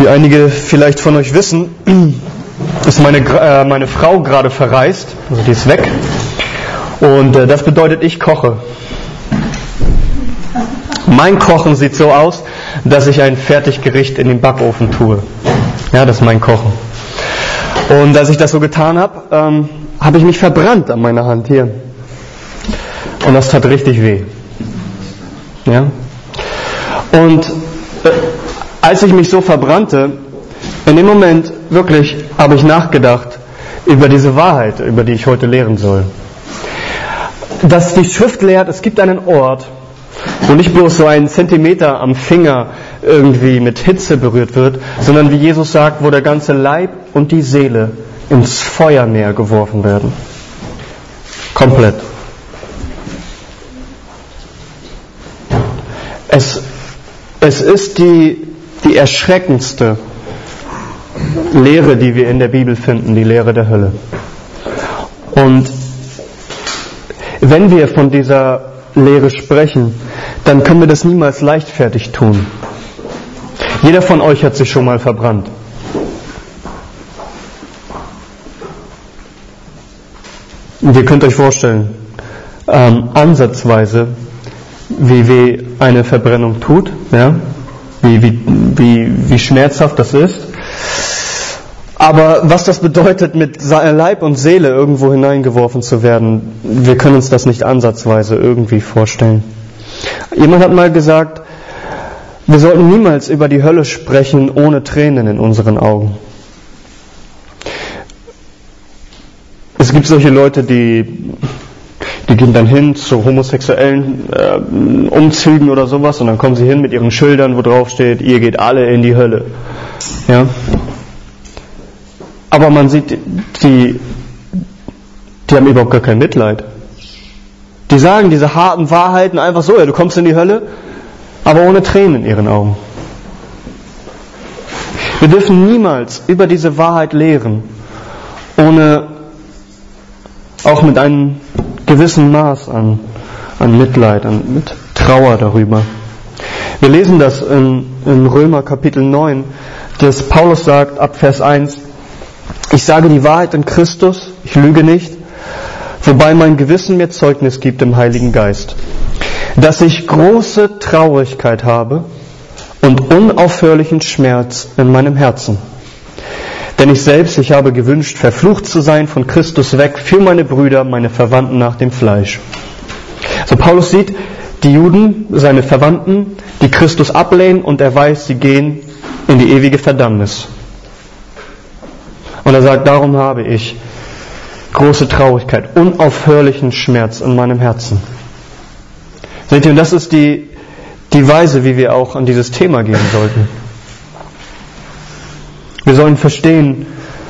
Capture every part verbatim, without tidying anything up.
Wie einige vielleicht von euch wissen, ist meine, äh, meine Frau gerade verreist, also die ist weg. Und äh, das bedeutet, ich koche. Mein Kochen sieht so aus, dass ich ein Fertiggericht in den Backofen tue. Ja, das ist mein Kochen. Und als ich das so getan habe, ähm, habe ich mich verbrannt an meiner Hand hier. Und das tat richtig weh. Ja. Und äh, als ich mich so verbrannte, in dem Moment wirklich habe ich nachgedacht über diese Wahrheit, über die ich heute lehren soll. Dass die Schrift lehrt, es gibt einen Ort, wo nicht bloß so ein Zentimeter am Finger irgendwie mit Hitze berührt wird, sondern wie Jesus sagt, wo der ganze Leib und die Seele ins Feuermeer geworfen werden. Komplett. Es, es ist die, die erschreckendste Lehre, die wir in der Bibel finden, die Lehre der Hölle. Und wenn wir von dieser Lehre sprechen, dann können wir das niemals leichtfertig tun. Jeder von euch hat sich schon mal verbrannt. Und ihr könnt euch vorstellen, ähm, ansatzweise, wie weh eine Verbrennung tut, ja? wie, wie, wie, wie schmerzhaft das ist. Aber was das bedeutet, mit Leib und Seele irgendwo hineingeworfen zu werden, wir können uns das nicht ansatzweise irgendwie vorstellen. Jemand hat mal gesagt, wir sollten niemals über die Hölle sprechen ohne Tränen in unseren Augen. Es gibt solche Leute, die, die gehen dann hin zu homosexuellen äh, Umzügen oder sowas und dann kommen sie hin mit ihren Schildern, wo drauf steht, ihr geht alle in die Hölle. Ja? Aber man sieht, die, die haben überhaupt gar kein Mitleid. Die sagen diese harten Wahrheiten einfach so, ja, du kommst in die Hölle, aber ohne Tränen in ihren Augen. Wir dürfen niemals über diese Wahrheit lehren, ohne auch mit einem gewissen Maß an, an Mitleid, an, mit Trauer darüber. Wir lesen das in, in Römer Kapitel neun, dass Paulus sagt, ab Vers eins, ich sage die Wahrheit in Christus, ich lüge nicht, wobei mein Gewissen mir Zeugnis gibt im Heiligen Geist, dass ich große Traurigkeit habe und unaufhörlichen Schmerz in meinem Herzen. Denn ich selbst, ich habe gewünscht, verflucht zu sein von Christus weg für meine Brüder, meine Verwandten nach dem Fleisch. Also Paulus sieht die Juden, seine Verwandten, die Christus ablehnen und er weiß, sie gehen in die ewige Verdammnis. Und er sagt, darum habe ich große Traurigkeit, unaufhörlichen Schmerz in meinem Herzen. Seht ihr, und das ist die, die Weise, wie wir auch an dieses Thema gehen sollten. Wir sollen verstehen,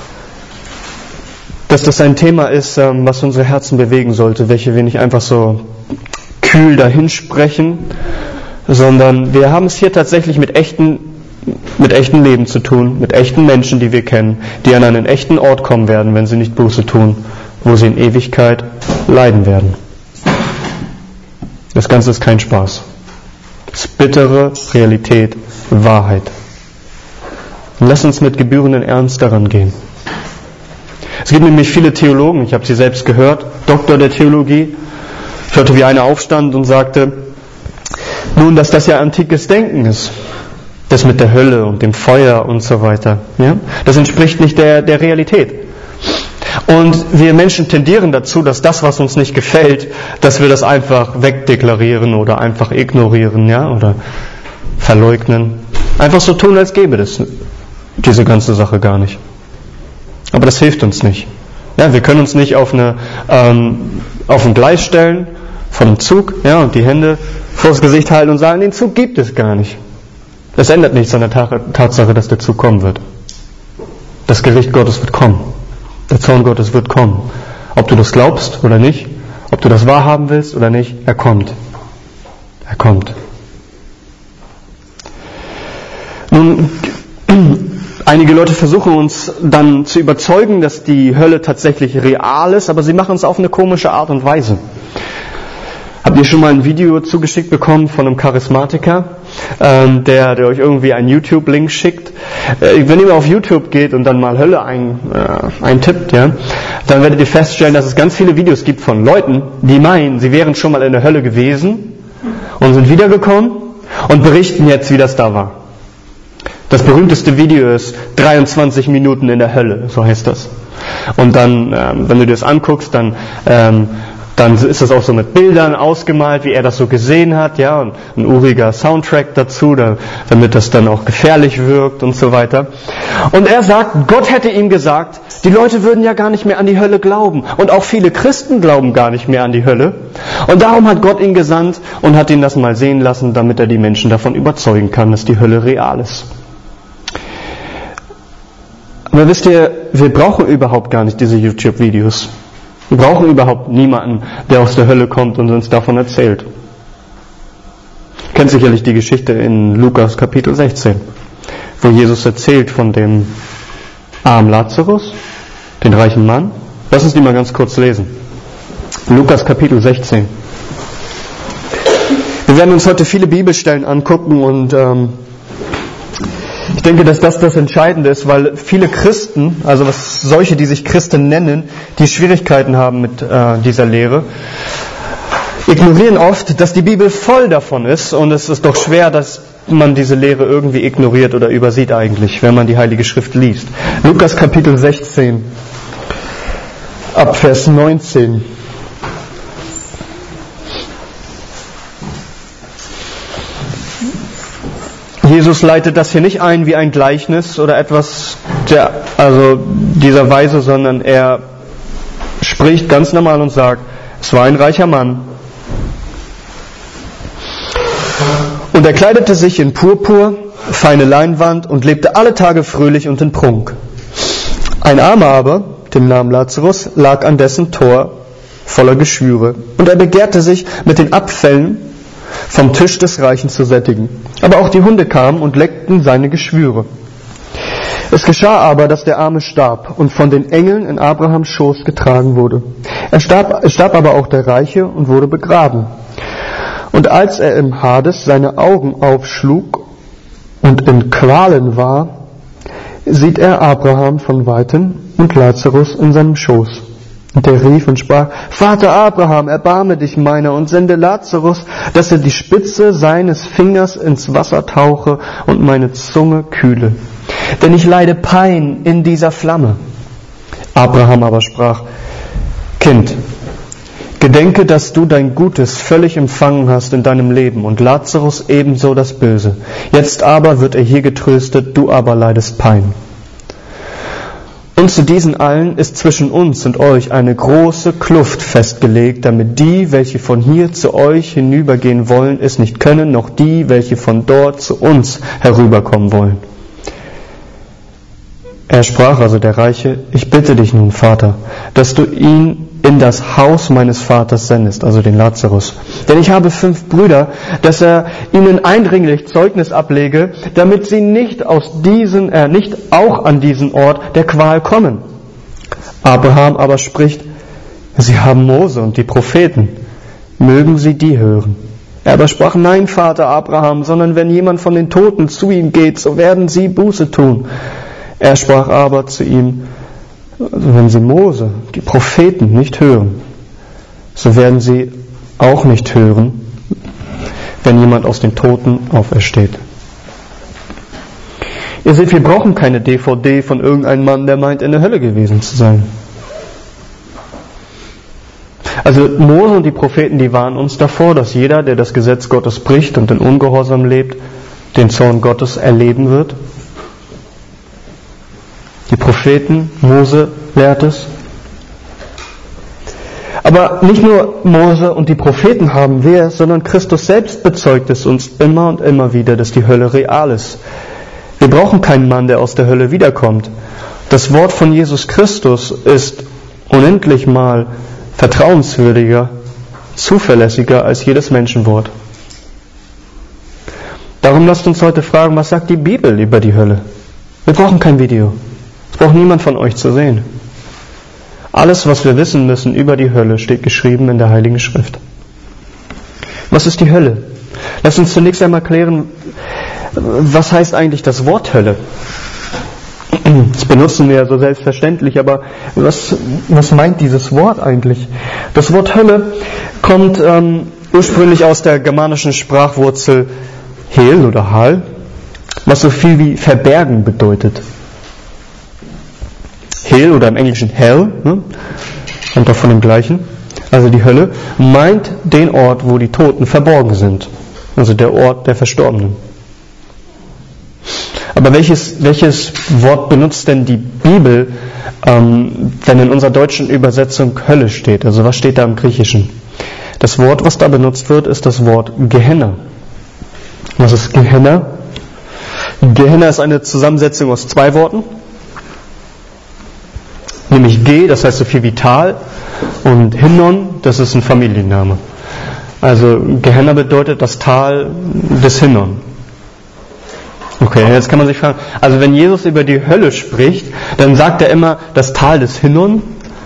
dass das ein Thema ist, was unsere Herzen bewegen sollte, welche wir nicht einfach so kühl dahinsprechen, sondern wir haben es hier tatsächlich mit echten mit echtem Leben zu tun, mit echten Menschen, die wir kennen, die an einen echten Ort kommen werden, wenn sie nicht Buße tun, wo sie in Ewigkeit leiden werden. Das Ganze ist kein Spaß. Das ist bittere Realität, Wahrheit. Und lass uns mit gebührendem Ernst daran gehen. Es gibt nämlich viele Theologen, ich habe sie selbst gehört, Doktor der Theologie. Ich hörte, wie einer aufstand und sagte, nun, dass das ja antikes Denken ist. Das mit der Hölle und dem Feuer und so weiter. Ja? Das entspricht nicht der, der Realität. Und wir Menschen tendieren dazu, dass das, was uns nicht gefällt, dass wir das einfach wegdeklarieren oder einfach ignorieren, ja, oder verleugnen. Einfach so tun, als gäbe es diese ganze Sache gar nicht. Aber das hilft uns nicht. Ja, wir können uns nicht auf, eine, ähm, auf ein Gleis stellen von einem Zug, ja, und die Hände vors Gesicht halten und sagen, den Zug gibt es gar nicht. Das ändert nichts an der Tatsache, dass der Zug kommen wird. Das Gericht Gottes wird kommen. Der Zorn Gottes wird kommen. Ob du das glaubst oder nicht, ob du das wahrhaben willst oder nicht, er kommt. Er kommt. Nun, einige Leute versuchen uns dann zu überzeugen, dass die Hölle tatsächlich real ist, aber sie machen es auf eine komische Art und Weise. Habt ihr schon mal ein Video zugeschickt bekommen von einem Charismatiker? ähm, der, der euch irgendwie einen YouTube-Link schickt. Äh, wenn ihr mal auf YouTube geht und dann mal Hölle ein, äh, eintippt, ja, dann werdet ihr feststellen, dass es ganz viele Videos gibt von Leuten, die meinen, sie wären schon mal in der Hölle gewesen und sind wiedergekommen und berichten jetzt, wie das da war. Das berühmteste Video ist dreiundzwanzig Minuten in der Hölle, so heißt das. Und dann, ähm, wenn du dir das anguckst, dann, ähm, dann ist das auch so mit Bildern ausgemalt, wie er das so gesehen hat, ja, und ein uriger Soundtrack dazu, da, damit das dann auch gefährlich wirkt und so weiter. Und er sagt, Gott hätte ihm gesagt, die Leute würden ja gar nicht mehr an die Hölle glauben. Und auch viele Christen glauben gar nicht mehr an die Hölle. Und darum hat Gott ihn gesandt und hat ihn das mal sehen lassen, damit er die Menschen davon überzeugen kann, dass die Hölle real ist. Aber wisst ihr, wir brauchen überhaupt gar nicht diese YouTube-Videos. Wir brauchen überhaupt niemanden, der aus der Hölle kommt und uns davon erzählt. Ihr kennt sicherlich die Geschichte in Lukas Kapitel sechzehn, wo Jesus erzählt von dem armen Lazarus, den reichen Mann. Lass uns die mal ganz kurz lesen. Lukas Kapitel sechzehn. Wir werden uns heute viele Bibelstellen angucken und ähm, ich denke, dass das das Entscheidende ist, weil viele Christen, also was solche, die sich Christen nennen, die Schwierigkeiten haben mit äh, dieser Lehre, ignorieren oft, dass die Bibel voll davon ist und es ist doch schwer, dass man diese Lehre irgendwie ignoriert oder übersieht eigentlich, wenn man die Heilige Schrift liest. Lukas Kapitel sechzehn, ab Vers neunzehn. Jesus leitet das hier nicht ein wie ein Gleichnis oder etwas der, also dieser Weise, sondern er spricht ganz normal und sagt, es war ein reicher Mann. Und er kleidete sich in Purpur, feine Leinwand und lebte alle Tage fröhlich und in Prunk. Ein Armer aber, dem Namen Lazarus, lag an dessen Tor voller Geschwüre. Und er begehrte sich mit den Abfällen vom Tisch des Reichen zu sättigen. Aber auch die Hunde kamen und leckten seine Geschwüre. Es geschah aber, dass der Arme starb und von den Engeln in Abrahams Schoß getragen wurde. Er starb, es starb aber auch der Reiche und wurde begraben. Und als er im Hades seine Augen aufschlug und in Qualen war, sieht er Abraham von Weitem und Lazarus in seinem Schoß. Und er rief und sprach, Vater Abraham, erbarme dich meiner und sende Lazarus, dass er die Spitze seines Fingers ins Wasser tauche und meine Zunge kühle. Denn ich leide Pein in dieser Flamme. Abraham aber sprach, Kind, gedenke, dass du dein Gutes völlig empfangen hast in deinem Leben und Lazarus ebenso das Böse. Jetzt aber wird er hier getröstet, du aber leidest Pein. Und zu diesen allen ist zwischen uns und euch eine große Kluft festgelegt, damit die, welche von hier zu euch hinübergehen wollen, es nicht können, noch die, welche von dort zu uns herüberkommen wollen. Er sprach also der Reiche, ich bitte dich nun, Vater, dass du ihn in das Haus meines Vaters sendest, also den Lazarus. Denn ich habe fünf Brüder, dass er ihnen eindringlich Zeugnis ablege, damit sie nicht aus diesen, äh, nicht auch an diesen Ort der Qual kommen. Abraham aber spricht, sie haben Mose und die Propheten, mögen sie die hören. Er aber sprach, nein, Vater Abraham, sondern wenn jemand von den Toten zu ihm geht, so werden sie Buße tun. Er sprach aber zu ihm, also wenn sie Mose, die Propheten nicht hören, so werden sie auch nicht hören, wenn jemand aus den Toten aufersteht. Ihr seht, wir brauchen keine D V D von irgendeinem Mann, der meint, in der Hölle gewesen zu sein. Also Mose und die Propheten, die warnen uns davor, dass jeder, der das Gesetz Gottes bricht und in Ungehorsam lebt, den Zorn Gottes erleben wird. Die Propheten, Mose lehrt es. Aber nicht nur Mose und die Propheten haben wir, sondern Christus selbst bezeugt es uns immer und immer wieder, dass die Hölle real ist. Wir brauchen keinen Mann, der aus der Hölle wiederkommt. Das Wort von Jesus Christus ist unendlich mal vertrauenswürdiger, zuverlässiger als jedes Menschenwort. Darum lasst uns heute fragen, was sagt die Bibel über die Hölle? Wir brauchen kein Video. Das braucht niemand von euch zu sehen. Alles, was wir wissen müssen über die Hölle, steht geschrieben in der Heiligen Schrift. Was ist die Hölle? Lass uns zunächst einmal klären, was heißt eigentlich das Wort Hölle? Das benutzen wir ja so selbstverständlich, aber was, was meint dieses Wort eigentlich? Das Wort Hölle kommt ähm, ursprünglich aus der germanischen Sprachwurzel Hel oder Hal, was so viel wie verbergen bedeutet. Hel oder im Englischen Hell, ne? Und doch von dem gleichen. Also die Hölle meint den Ort, wo die Toten verborgen sind. Also der Ort der Verstorbenen. Aber welches, welches Wort benutzt denn die Bibel, ähm, wenn in unserer deutschen Übersetzung Hölle steht? Also was steht da im Griechischen? Das Wort, was da benutzt wird, ist das Wort Gehenna. Was ist Gehenna? Gehenna ist eine Zusammensetzung aus zwei Worten. Nämlich Ge, das heißt so viel wie Tal, und Hinnon, das ist ein Familienname. Also Gehenna bedeutet das Tal des Hinnon. Okay, jetzt kann man sich fragen, also wenn Jesus über die Hölle spricht, dann sagt er immer das Tal des Hinnon.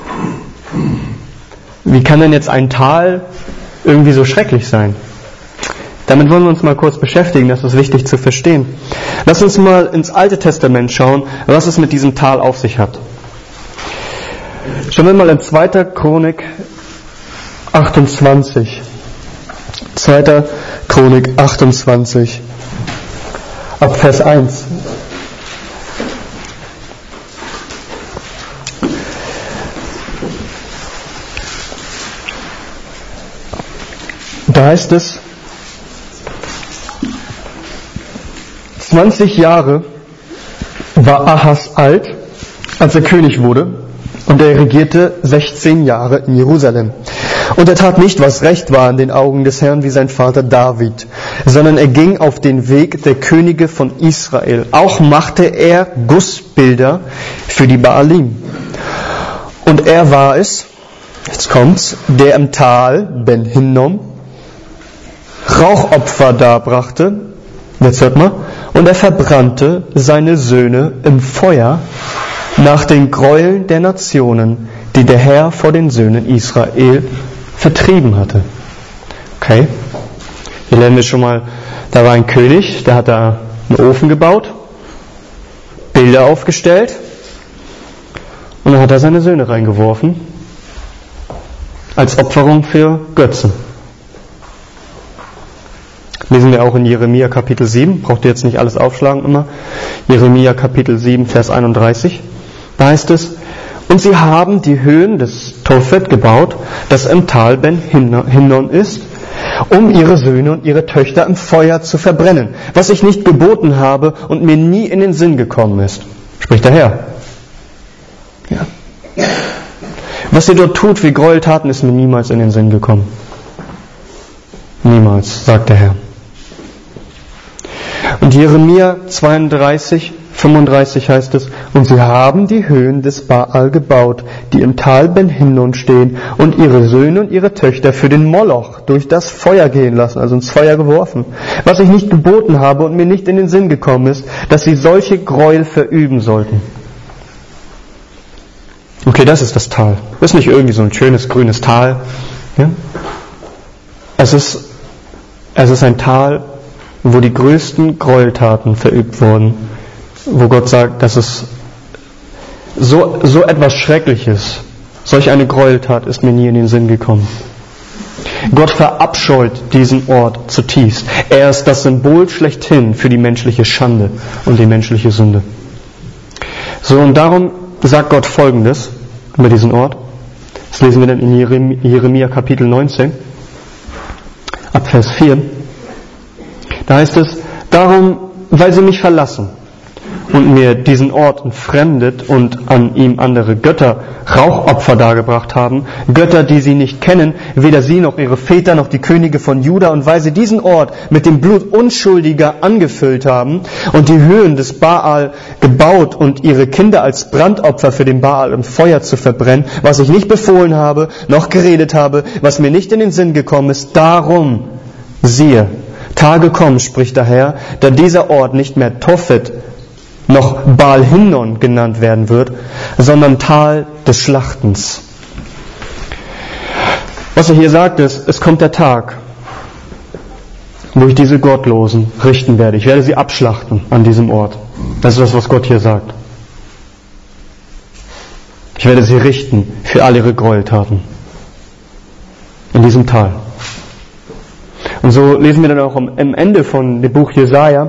Wie kann denn jetzt ein Tal irgendwie so schrecklich sein? Damit wollen wir uns mal kurz beschäftigen, das ist wichtig zu verstehen. Lass uns mal ins Alte Testament schauen, was es mit diesem Tal auf sich hat. Schauen wir mal in zweiter Chronik achtundzwanzig. zweiter Chronik achtundzwanzig. Ab Vers eins. Da heißt es, zwanzig Jahre war Ahas alt, als er König wurde, und er regierte sechzehn Jahre in Jerusalem. Und er tat nicht, was recht war in den Augen des Herrn wie sein Vater David, sondern er ging auf den Weg der Könige von Israel. Auch machte er Gussbilder für die Baalim. Und er war es, jetzt kommt's, der im Tal Ben Hinnom Rauchopfer darbrachte, jetzt hört mal, und er verbrannte seine Söhne im Feuer nach den Gräueln der Nationen, die der Herr vor den Söhnen Israel vertrieben hatte. Okay, hier lernen wir schon mal, da war ein König, der hat da einen Ofen gebaut, Bilder aufgestellt und dann hat er seine Söhne reingeworfen als Opferung für Götzen. Lesen wir auch in Jeremia Kapitel sieben, braucht ihr jetzt nicht alles aufschlagen immer. Jeremia Kapitel sieben, Vers einunddreißig. Da heißt es, und sie haben die Höhen des Tophet gebaut, das im Tal Ben Hinnom ist, um ihre Söhne und ihre Töchter im Feuer zu verbrennen, was ich nicht geboten habe und mir nie in den Sinn gekommen ist. Spricht der Herr. Ja. Was ihr dort tut, wie Gräueltaten, ist mir niemals in den Sinn gekommen. Niemals, sagt der Herr. Und Jeremia zweiunddreißig, fünfunddreißig heißt es, und sie haben die Höhen des Baal gebaut, die im Tal Ben Hinnom stehen, und ihre Söhne und ihre Töchter für den Moloch durch das Feuer gehen lassen, also ins Feuer geworfen, was ich nicht geboten habe und mir nicht in den Sinn gekommen ist, dass sie solche Gräuel verüben sollten. Okay, das ist das Tal. Das ist nicht irgendwie so ein schönes grünes Tal. Ja? Es ist, es ist ein Tal, wo die größten Gräueltaten verübt wurden, wo Gott sagt, dass es so, so etwas Schreckliches, solch eine Gräueltat ist mir nie in den Sinn gekommen. Gott verabscheut diesen Ort zutiefst. Er ist das Symbol schlechthin für die menschliche Schande und die menschliche Sünde. So, und darum sagt Gott Folgendes über diesen Ort. Das lesen wir dann in Jeremia, Jeremia Kapitel neunzehn, ab Vers vier. Da heißt es, darum, weil sie mich verlassen und mir diesen Ort entfremdet und an ihm andere Götter, Rauchopfer dargebracht haben, Götter, die sie nicht kennen, weder sie noch ihre Väter noch die Könige von Juda, und weil sie diesen Ort mit dem Blut Unschuldiger angefüllt haben und die Höhen des Baal gebaut und ihre Kinder als Brandopfer für den Baal im Feuer zu verbrennen, was ich nicht befohlen habe, noch geredet habe, was mir nicht in den Sinn gekommen ist, darum, siehe, Tage kommen, spricht der Herr, da dieser Ort nicht mehr Tophet noch Baal Hinnom genannt werden wird, sondern Tal des Schlachtens. Was er hier sagt ist, es kommt der Tag, wo ich diese Gottlosen richten werde. Ich werde sie abschlachten an diesem Ort. Das ist das, was Gott hier sagt. Ich werde sie richten für all ihre Gräueltaten. In diesem Tal. Und so lesen wir dann auch am Ende von dem Buch Jesaja,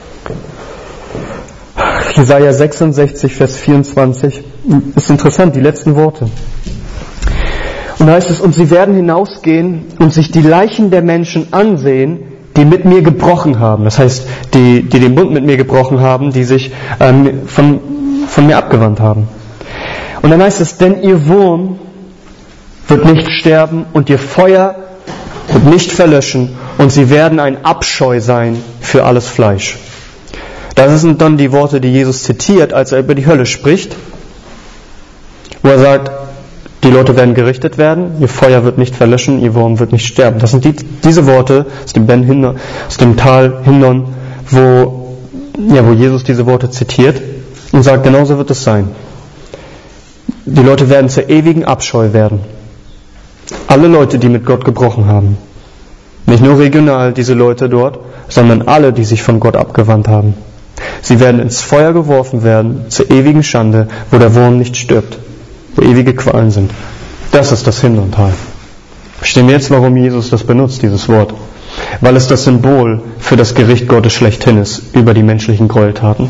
Jesaja sechsundsechzig, Vers vierundzwanzig. Ist interessant, die letzten Worte. Und da heißt es, und sie werden hinausgehen und sich die Leichen der Menschen ansehen, die mit mir gebrochen haben. Das heißt, die, die den Bund mit mir gebrochen haben, die sich ähm, von, von mir abgewandt haben. Und dann heißt es, denn ihr Wurm wird nicht sterben und ihr Feuer wird nicht verlöschen und sie werden ein Abscheu sein für alles Fleisch. Das sind dann die Worte, die Jesus zitiert, als er über die Hölle spricht, wo er sagt, die Leute werden gerichtet werden, ihr Feuer wird nicht verlöschen, ihr Wurm wird nicht sterben. Das sind die, diese Worte aus dem, ben Hinnom, aus dem Tal Hinnom, wo, ja, wo Jesus diese Worte zitiert und sagt, genauso wird es sein. Die Leute werden zur ewigen Abscheu werden. Alle Leute, die mit Gott gebrochen haben. Nicht nur regional diese Leute dort, sondern alle, die sich von Gott abgewandt haben. Sie werden ins Feuer geworfen werden, zur ewigen Schande, wo der Wurm nicht stirbt, wo ewige Qualen sind. Das ist das Hinnomtal. Verstehen wir jetzt, warum Jesus das benutzt, dieses Wort? Weil es das Symbol für das Gericht Gottes schlechthin ist, über die menschlichen Gräueltaten.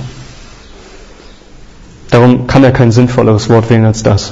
Darum kann er kein sinnvolleres Wort wählen als das.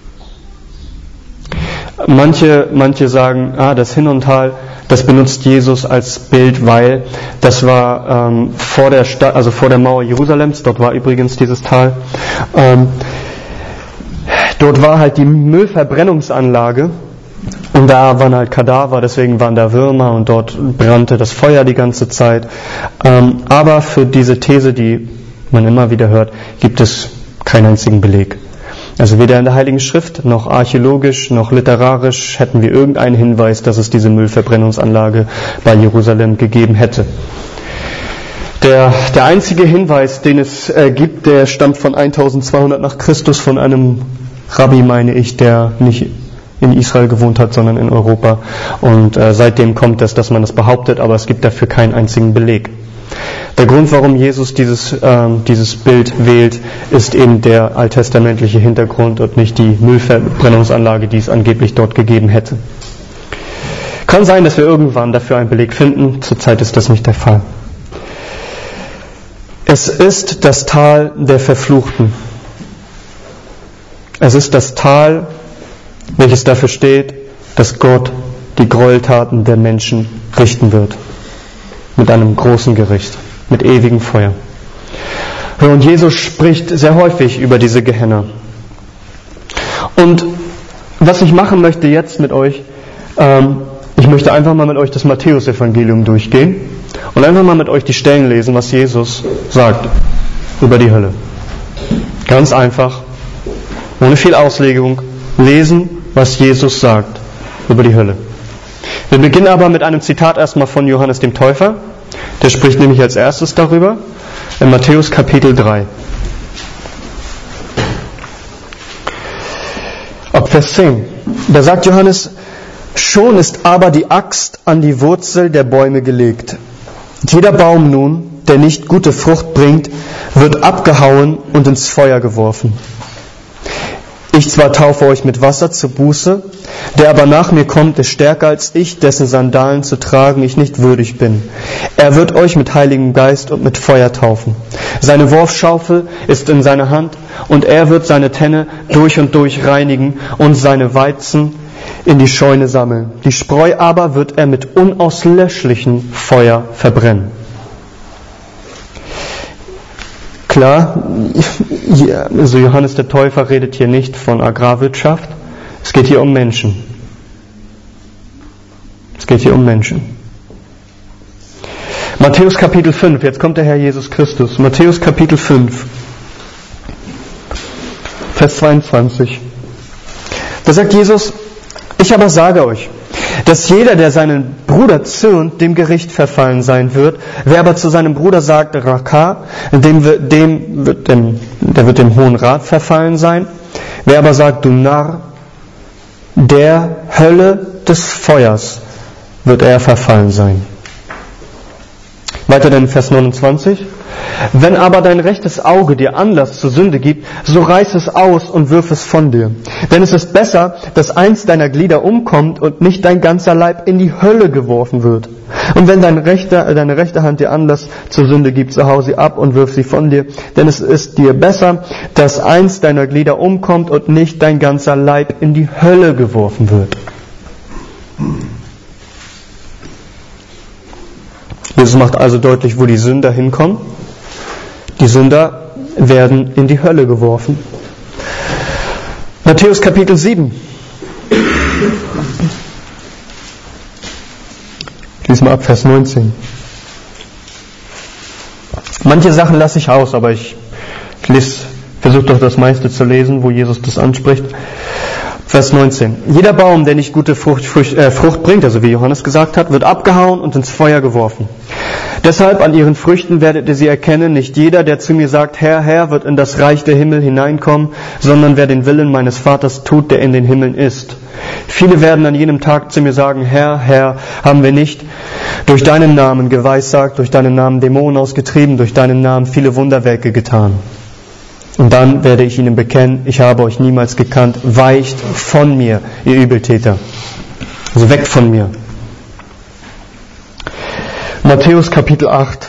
Manche, manche sagen, ah, das Hinnomtal, das benutzt Jesus als Bild, weil das war ähm, vor der Stadt, also vor der Mauer Jerusalems. Dort war übrigens dieses Tal. Ähm, dort war halt die Müllverbrennungsanlage und da waren halt Kadaver, deswegen waren da Würmer und dort brannte das Feuer die ganze Zeit. Ähm, aber für diese These, die man immer wieder hört, gibt es keinen einzigen Beleg. Also weder in der Heiligen Schrift, noch archäologisch, noch literarisch hätten wir irgendeinen Hinweis, dass es diese Müllverbrennungsanlage bei Jerusalem gegeben hätte. Der, der einzige Hinweis, den es äh, gibt, der stammt von eintausendzweihundert nach Christus von einem Rabbi, meine ich, der nicht in Israel gewohnt hat, sondern in Europa. Und äh, seitdem kommt es, dass man das behauptet, aber es gibt dafür keinen einzigen Beleg. Der Grund, warum Jesus dieses, ähm, dieses Bild wählt, ist eben der alttestamentliche Hintergrund und nicht die Müllverbrennungsanlage, die es angeblich dort gegeben hätte. Kann sein, dass wir irgendwann dafür einen Beleg finden, zurzeit ist das nicht der Fall. Es ist das Tal der Verfluchten. Es ist das Tal, welches dafür steht, dass Gott die Gräueltaten der Menschen richten wird. Mit einem großen Gericht, mit ewigem Feuer. Und Jesus spricht sehr häufig über diese Gehenna. Und was ich machen möchte jetzt mit euch, ähm, ich möchte einfach mal mit euch das Matthäus-Evangelium durchgehen und einfach mal mit euch die Stellen lesen, was Jesus sagt über die Hölle. Ganz einfach, ohne viel Auslegung, lesen, was Jesus sagt über die Hölle. Wir beginnen aber mit einem Zitat erstmal von Johannes dem Täufer. Der spricht nämlich als erstes darüber in Matthäus Kapitel drei. Ab Vers zehn. Da sagt Johannes, schon ist aber die Axt an die Wurzel der Bäume gelegt. Jeder Baum nun, der nicht gute Frucht bringt, wird abgehauen und ins Feuer geworfen. Ich zwar taufe euch mit Wasser zur Buße, der aber nach mir kommt, ist stärker als ich, dessen Sandalen zu tragen ich nicht würdig bin. Er wird euch mit Heiligem Geist und mit Feuer taufen. Seine Wurfschaufel ist in seiner Hand und er wird seine Tenne durch und durch reinigen und seine Weizen in die Scheune sammeln. Die Spreu aber wird er mit unauslöschlichem Feuer verbrennen. Klar, also Johannes der Täufer redet hier nicht von Agrarwirtschaft, es geht hier um Menschen. Es geht hier um Menschen. Matthäus Kapitel fünf, jetzt kommt der Herr Jesus Christus. Matthäus Kapitel fünf, Vers zweiundzwanzig. Da sagt Jesus, ich aber sage euch, dass jeder, der seinen Bruder zürnt, dem Gericht verfallen sein wird. Wer aber zu seinem Bruder sagt, Raka, dem, dem wird dem, der wird dem Hohen Rat verfallen sein. Wer aber sagt, du Narr, der Hölle des Feuers wird er verfallen sein. Weiter dann Vers neunundzwanzig. Wenn aber dein rechtes Auge dir Anlass zur Sünde gibt, so reiß es aus und wirf es von dir. Denn es ist besser, dass eins deiner Glieder umkommt und nicht dein ganzer Leib in die Hölle geworfen wird. Und wenn dein rechter, deine rechte Hand dir Anlass zur Sünde gibt, so hau sie ab und wirf sie von dir. Denn es ist dir besser, dass eins deiner Glieder umkommt und nicht dein ganzer Leib in die Hölle geworfen wird. Jesus macht also deutlich, wo die Sünder hinkommen. Die Sünder werden in die Hölle geworfen. Matthäus Kapitel sieben. Ich lese mal ab Vers neunzehn. Manche Sachen lasse ich aus, aber ich, ich lese, versuche doch das meiste zu lesen, wo Jesus das anspricht. Vers neunzehn. Jeder Baum, der nicht gute Frucht, Frucht, äh, Frucht bringt, also wie Johannes gesagt hat, wird abgehauen und ins Feuer geworfen. Deshalb an ihren Früchten werdet ihr sie erkennen. Nicht jeder, der zu mir sagt, Herr, Herr, wird in das Reich der Himmel hineinkommen, sondern wer den Willen meines Vaters tut, der in den Himmeln ist. Viele werden an jenem Tag zu mir sagen, Herr, Herr, haben wir nicht durch deinen Namen geweissagt, durch deinen Namen Dämonen ausgetrieben, durch deinen Namen viele Wunderwerke getan. Und dann werde ich ihnen bekennen, ich habe euch niemals gekannt, weicht von mir, ihr Übeltäter. Also weg von mir. Matthäus Kapitel acht,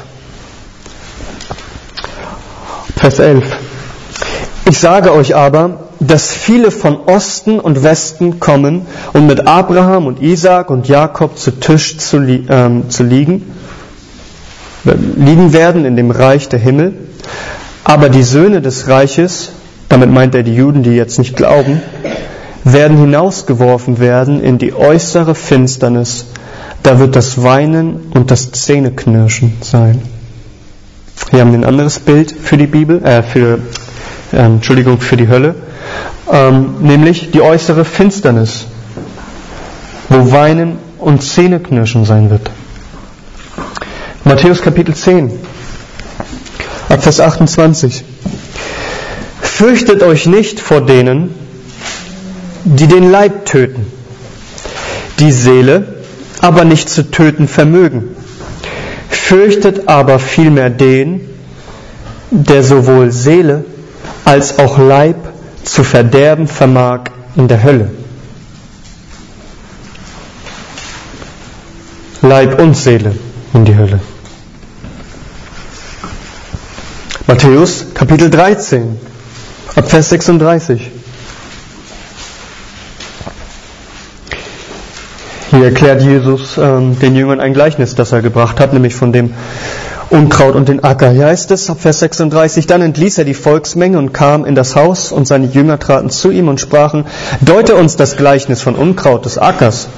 Vers elf. Ich sage euch aber, dass viele von Osten und Westen kommen und mit Abraham und Isaak und Jakob zu Tisch zu, li- ähm, zu liegen, liegen werden in dem Reich der Himmel. Aber die Söhne des Reiches, damit meint er die Juden, die jetzt nicht glauben, werden hinausgeworfen werden in die äußere Finsternis. Da wird das Weinen und das Zähneknirschen sein. Wir haben ein anderes Bild für die Bibel, äh, für, äh, Entschuldigung, für die Hölle, ähm, nämlich die äußere Finsternis, wo Weinen und Zähneknirschen sein wird. Matthäus Kapitel zehn. Ab Vers achtundzwanzig. Fürchtet euch nicht vor denen, die den Leib töten, die Seele aber nicht zu töten vermögen. Fürchtet aber vielmehr den, der sowohl Seele als auch Leib zu verderben vermag in der Hölle. Leib und Seele in die Hölle. Matthäus Kapitel dreizehn, ab Vers sechsunddreißig. Hier erklärt Jesus ähm, den Jüngern ein Gleichnis, das er gebracht hat, nämlich von dem Unkraut und den Acker. Hier heißt es, ab Vers sechsunddreißig, dann entließ er die Volksmenge und kam in das Haus und seine Jünger traten zu ihm und sprachen, deute uns das Gleichnis von Unkraut des Ackers.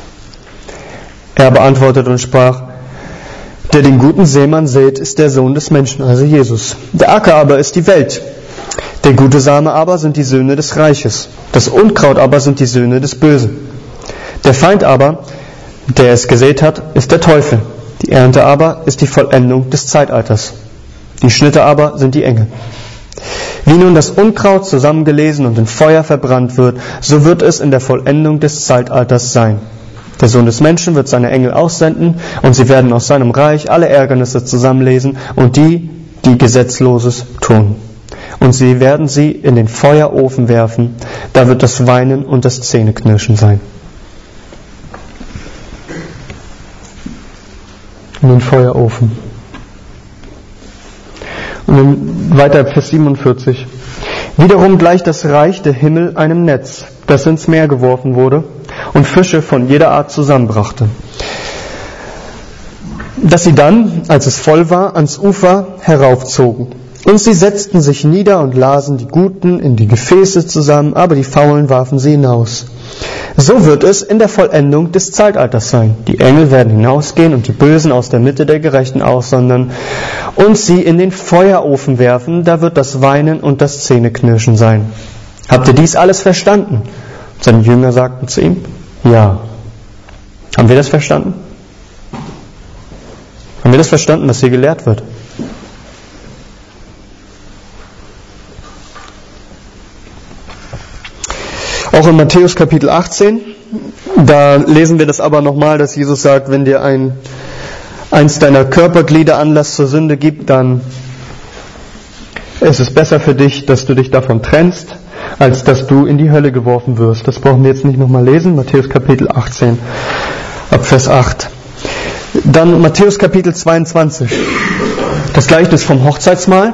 Er beantwortete und sprach, der den guten Seemann sät, ist der Sohn des Menschen, also Jesus. Der Acker aber ist die Welt. Der gute Same aber sind die Söhne des Reiches. Das Unkraut aber sind die Söhne des Bösen. Der Feind aber, der es gesät hat, ist der Teufel. Die Ernte aber ist die Vollendung des Zeitalters. Die Schnitte aber sind die Engel. Wie nun das Unkraut zusammengelesen und in Feuer verbrannt wird, so wird es in der Vollendung des Zeitalters sein. Der Sohn des Menschen wird seine Engel aussenden und sie werden aus seinem Reich alle Ärgernisse zusammenlesen und die, die Gesetzloses tun. Und sie werden sie in den Feuerofen werfen, da wird das Weinen und das Zähneknirschen sein. In den Feuerofen. Und dann weiter Vers siebenundvierzig. Wiederum gleicht das Reich der Himmel einem Netz, das ins Meer geworfen wurde und Fische von jeder Art zusammenbrachte. Dass sie dann, als es voll war, ans Ufer heraufzogen. Und sie setzten sich nieder und lasen die Guten in die Gefäße zusammen, aber die Faulen warfen sie hinaus. So wird es in der Vollendung des Zeitalters sein. Die Engel werden hinausgehen und die Bösen aus der Mitte der Gerechten aussondern und sie in den Feuerofen werfen, da wird das Weinen und das Zähneknirschen sein. Habt ihr dies alles verstanden? Seine Jünger sagten zu ihm, ja. Haben wir das verstanden? Haben wir das verstanden, was hier gelehrt wird? Auch in Matthäus Kapitel achtzehn, da lesen wir das aber nochmal, dass Jesus sagt, wenn dir ein, eins deiner Körperglieder Anlass zur Sünde gibt, dann ist es besser für dich, dass du dich davon trennst, als dass du in die Hölle geworfen wirst. Das brauchen wir jetzt nicht nochmal lesen. Matthäus Kapitel achtzehn, ab Vers acht. Dann Matthäus Kapitel zweiundzwanzig. Das Gleichnis vom Hochzeitsmahl.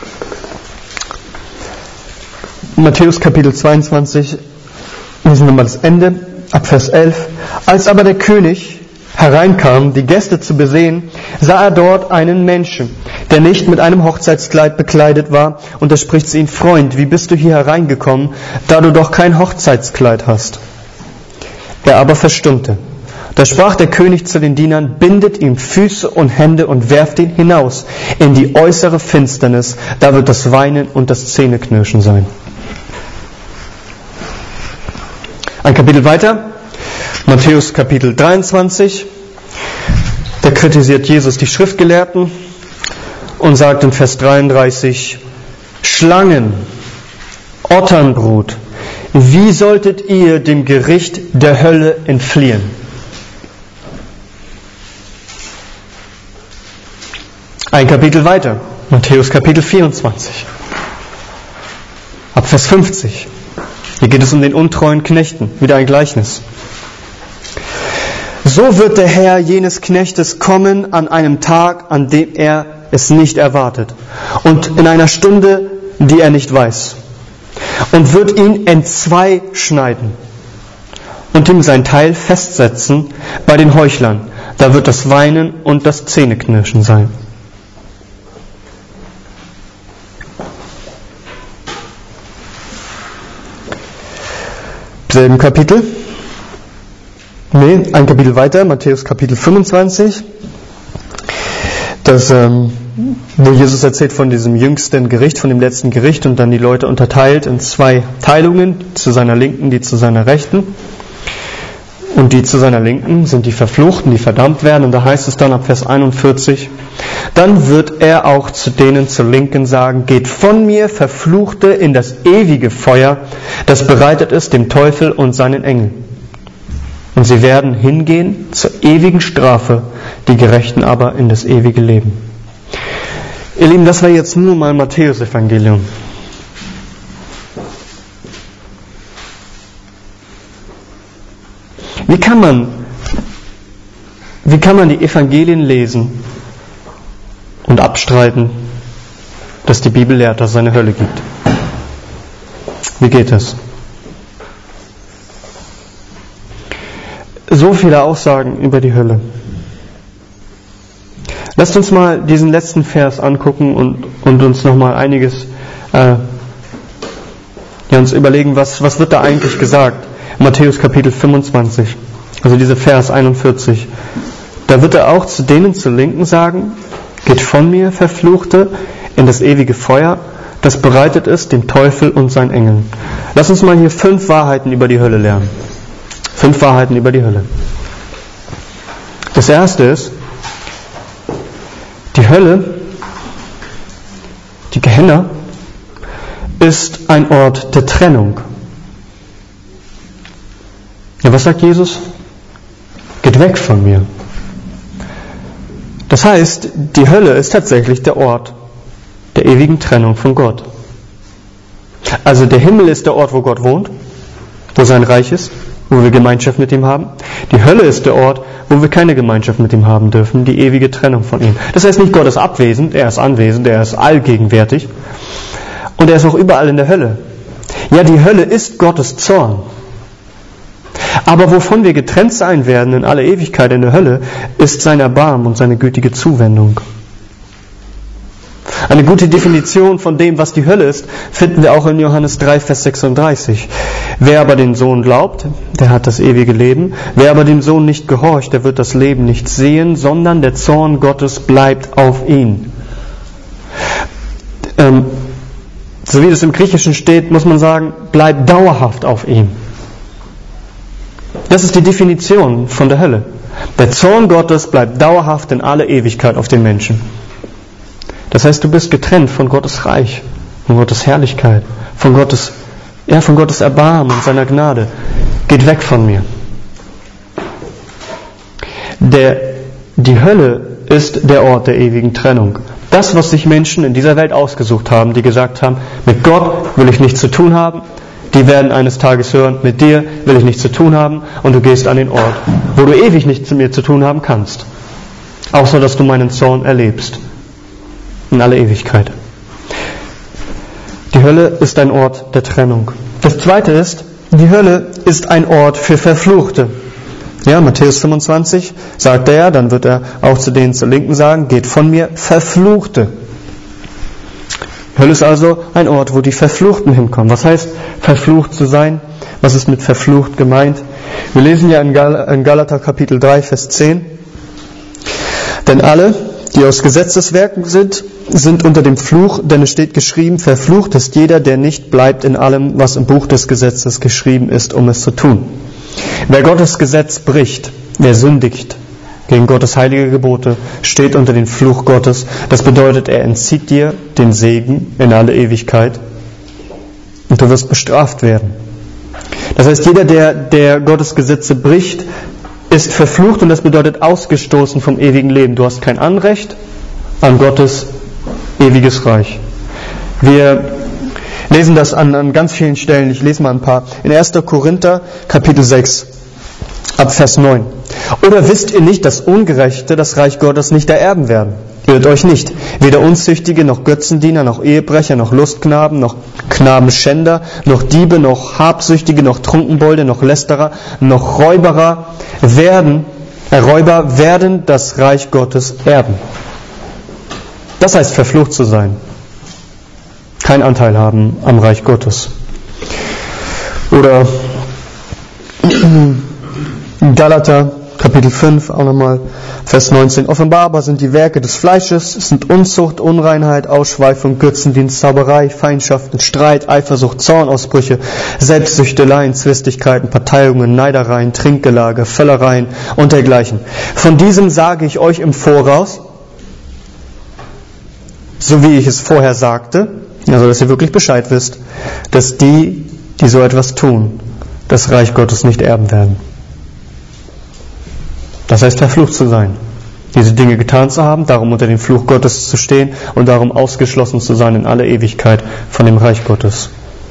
Matthäus Kapitel zweiundzwanzig, lesen wir mal das Ende, ab Vers elf. Als aber der König hereinkam, die Gäste zu besehen, sah er dort einen Menschen, der nicht mit einem Hochzeitskleid bekleidet war, und er spricht zu ihm: Freund, wie bist du hier hereingekommen, da du doch kein Hochzeitskleid hast? Er aber verstummte. Da sprach der König zu den Dienern: Bindet ihm Füße und Hände und werft ihn hinaus in die äußere Finsternis, da wird das Weinen und das Zähneknirschen sein. Ein Kapitel weiter, Matthäus Kapitel dreiundzwanzig, da kritisiert Jesus die Schriftgelehrten und sagt in Vers dreiunddreißig: Schlangen, Otternbrut, wie solltet ihr dem Gericht der Hölle entfliehen? Ein Kapitel weiter, Matthäus Kapitel vierundzwanzig, ab Vers fünfzig. Hier geht es um den untreuen Knechten, wieder ein Gleichnis. So wird der Herr jenes Knechtes kommen an einem Tag, an dem er es nicht erwartet, und in einer Stunde, die er nicht weiß, und wird ihn entzwei schneiden und ihm sein Teil festsetzen bei den Heuchlern. Da wird das Weinen und das Zähneknirschen sein. Selben Kapitel, nee, ein Kapitel weiter, Matthäus Kapitel fünfundzwanzig, das, ähm, wo Jesus erzählt von diesem jüngsten Gericht, von dem letzten Gericht, und dann die Leute unterteilt in zwei Teilungen, zu seiner Linken, die zu seiner Rechten. Und die zu seiner Linken sind die Verfluchten, die verdammt werden. Und da heißt es dann ab Vers einundvierzig, dann wird er auch zu denen zur Linken sagen: Geht von mir, Verfluchte, in das ewige Feuer, das bereitet ist dem Teufel und seinen Engeln. Und sie werden hingehen zur ewigen Strafe, die Gerechten aber in das ewige Leben. Ihr Lieben, das war jetzt nur mal Matthäus-Evangelium. Wie kann man, wie kann man die Evangelien lesen und abstreiten, dass die Bibel lehrt, dass es eine Hölle gibt? Wie geht das? So viele Aussagen über die Hölle. Lasst uns mal diesen letzten Vers angucken und, und uns nochmal einiges äh, ja, uns überlegen, was, was wird da eigentlich gesagt. Matthäus Kapitel fünfundzwanzig, also dieser Vers einundvierzig. Da wird er auch zu denen zur Linken sagen: Geht von mir, Verfluchte, in das ewige Feuer, das bereitet ist dem Teufel und seinen Engeln. Lass uns mal hier fünf Wahrheiten über die Hölle lernen. Fünf Wahrheiten über die Hölle. Das erste ist, die Hölle, die Gehenna, ist ein Ort der Trennung. Ja, was sagt Jesus? Geht weg von mir. Das heißt, die Hölle ist tatsächlich der Ort der ewigen Trennung von Gott. Also der Himmel ist der Ort, wo Gott wohnt, wo sein Reich ist, wo wir Gemeinschaft mit ihm haben. Die Hölle ist der Ort, wo wir keine Gemeinschaft mit ihm haben dürfen, die ewige Trennung von ihm. Das heißt nicht, Gott ist abwesend, er ist anwesend, er ist allgegenwärtig und er ist auch überall in der Hölle. Ja, die Hölle ist Gottes Zorn. Aber wovon wir getrennt sein werden in alle Ewigkeit in der Hölle, ist sein Erbarmen und seine gütige Zuwendung. Eine gute Definition von dem, was die Hölle ist, finden wir auch in Johannes drei, Vers sechsunddreißig. Wer aber den Sohn glaubt, der hat das ewige Leben. Wer aber dem Sohn nicht gehorcht, der wird das Leben nicht sehen, sondern der Zorn Gottes bleibt auf ihn. Ähm, so wie das im Griechischen steht, muss man sagen, bleibt dauerhaft auf ihm. Das ist die Definition von der Hölle. Der Zorn Gottes bleibt dauerhaft in alle Ewigkeit auf den Menschen. Das heißt, du bist getrennt von Gottes Reich, von Gottes Herrlichkeit, von Gottes, ja, von Gottes Erbarmen und seiner Gnade. Geht weg von mir. Der, die Hölle ist der Ort der ewigen Trennung. Das, was sich Menschen in dieser Welt ausgesucht haben, die gesagt haben, mit Gott will ich nichts zu tun haben, die werden eines Tages hören, mit dir will ich nichts zu tun haben, und du gehst an den Ort, wo du ewig nichts mit mir zu tun haben kannst. Außer, dass du meinen Zorn erlebst. In alle Ewigkeit. Die Hölle ist ein Ort der Trennung. Das zweite ist, die Hölle ist ein Ort für Verfluchte. Ja, Matthäus fünfundzwanzig sagt er, dann wird er auch zu denen zur Linken sagen, geht von mir, Verfluchte. Hölle ist also ein Ort, wo die Verfluchten hinkommen. Was heißt, verflucht zu sein? Was ist mit verflucht gemeint? Wir lesen ja in, Gal- in Galater Kapitel drei, Vers zehn. Denn alle, die aus Gesetzeswerken sind, sind unter dem Fluch, denn es steht geschrieben, verflucht ist jeder, der nicht bleibt in allem, was im Buch des Gesetzes geschrieben ist, um es zu tun. Wer Gottes Gesetz bricht, wer sündigt gegen Gottes heilige Gebote, steht unter den Fluch Gottes. Das bedeutet, er entzieht dir den Segen in alle Ewigkeit und du wirst bestraft werden. Das heißt, jeder, der, der Gottes Gesetze bricht, ist verflucht, und das bedeutet ausgestoßen vom ewigen Leben. Du hast kein Anrecht an Gottes ewiges Reich. Wir lesen das an, an ganz vielen Stellen. Ich lese mal ein paar. In erster Korinther Kapitel sechs ab Vers neun. Oder wisst ihr nicht, dass Ungerechte das Reich Gottes nicht ererben werden? Irrt euch nicht. Weder Unzüchtige, noch Götzendiener, noch Ehebrecher, noch Lustknaben, noch Knabenschänder, noch Diebe, noch Habsüchtige, noch Trunkenbolde, noch Lästerer, noch Räuberer werden, äh, Räuber werden das Reich Gottes erben. Das heißt, verflucht zu sein. Keinen Anteil haben am Reich Gottes. Oder Galater Kapitel fünf, auch nochmal Vers neunzehn. Offenbar aber sind die Werke des Fleisches, es sind Unzucht, Unreinheit, Ausschweifung, Götzendienst, Zauberei, Feindschaften, Streit, Eifersucht, Zornausbrüche, Selbstsüchteleien, Zwistigkeiten, Parteiungen, Neidereien, Trinkgelage, Völlereien und dergleichen. Von diesem sage ich euch im Voraus, so wie ich es vorher sagte, also dass ihr wirklich Bescheid wisst, dass die, die so etwas tun, das Reich Gottes nicht erben werden. Das heißt, verflucht zu sein, diese Dinge getan zu haben, darum unter dem Fluch Gottes zu stehen und darum ausgeschlossen zu sein in alle Ewigkeit von dem Reich Gottes.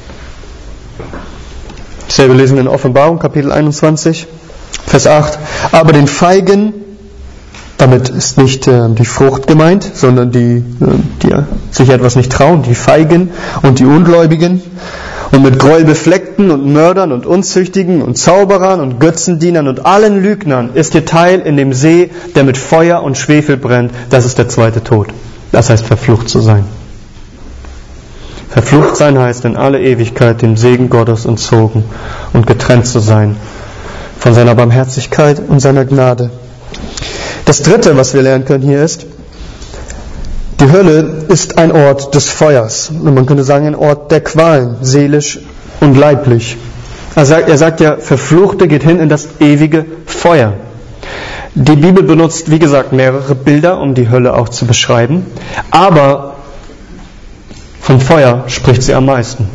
Dasselbe lesen wir in Offenbarung, Kapitel einundzwanzig, Vers acht. Aber den Feigen, damit ist nicht äh, die Frucht gemeint, sondern die, äh, die sich etwas nicht trauen, die Feigen und die Ungläubigen, und mit Gräuel befleckten und Mördern und Unzüchtigen und Zauberern und Götzendienern und allen Lügnern ist ihr Teil in dem See, der mit Feuer und Schwefel brennt. Das ist der zweite Tod. Das heißt, verflucht zu sein. Verflucht sein heißt in alle Ewigkeit dem Segen Gottes entzogen und getrennt zu sein von seiner Barmherzigkeit und seiner Gnade. Das dritte, was wir lernen können hier ist, die Hölle ist ein Ort des Feuers. Und man könnte sagen, ein Ort der Qualen, seelisch und leiblich. Er sagt, er sagt ja, Verfluchte geht hin in das ewige Feuer. Die Bibel benutzt, wie gesagt, mehrere Bilder, um die Hölle auch zu beschreiben. Aber vom Feuer spricht sie am meisten.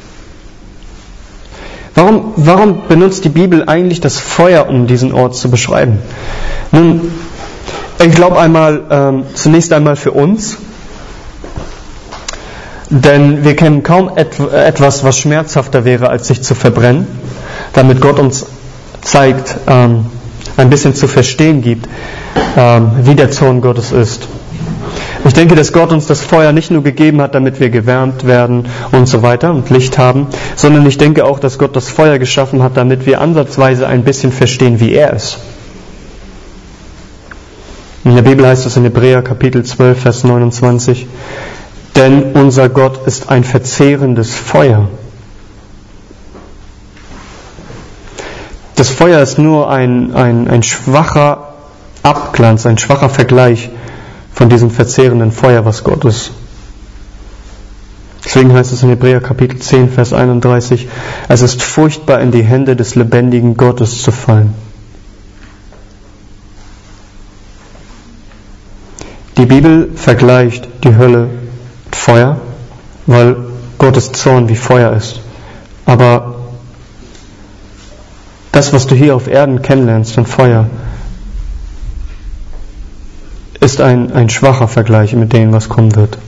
Warum, warum benutzt die Bibel eigentlich das Feuer, um diesen Ort zu beschreiben? Nun, ich glaube einmal, ähm, zunächst einmal für uns, denn wir kennen kaum et- etwas, was schmerzhafter wäre, als sich zu verbrennen, damit Gott uns zeigt, ähm, ein bisschen zu verstehen gibt, ähm, wie der Zorn Gottes ist. Ich denke, dass Gott uns das Feuer nicht nur gegeben hat, damit wir gewärmt werden und so weiter und Licht haben, sondern ich denke auch, dass Gott das Feuer geschaffen hat, damit wir ansatzweise ein bisschen verstehen, wie er ist. In der Bibel heißt es in Hebräer Kapitel zwölf, Vers neunundzwanzig, denn unser Gott ist ein verzehrendes Feuer. Das Feuer ist nur ein, ein, ein schwacher Abglanz, ein schwacher Vergleich von diesem verzehrenden Feuer, was Gott ist. Deswegen heißt es in Hebräer Kapitel zehn, Vers einunddreißig, es ist furchtbar, in die Hände des lebendigen Gottes zu fallen. Die Bibel vergleicht die Hölle mit Feuer, weil Gottes Zorn wie Feuer ist. Aber das, was du hier auf Erden kennenlernst von Feuer, ist ein, ein schwacher Vergleich mit dem, was kommen wird.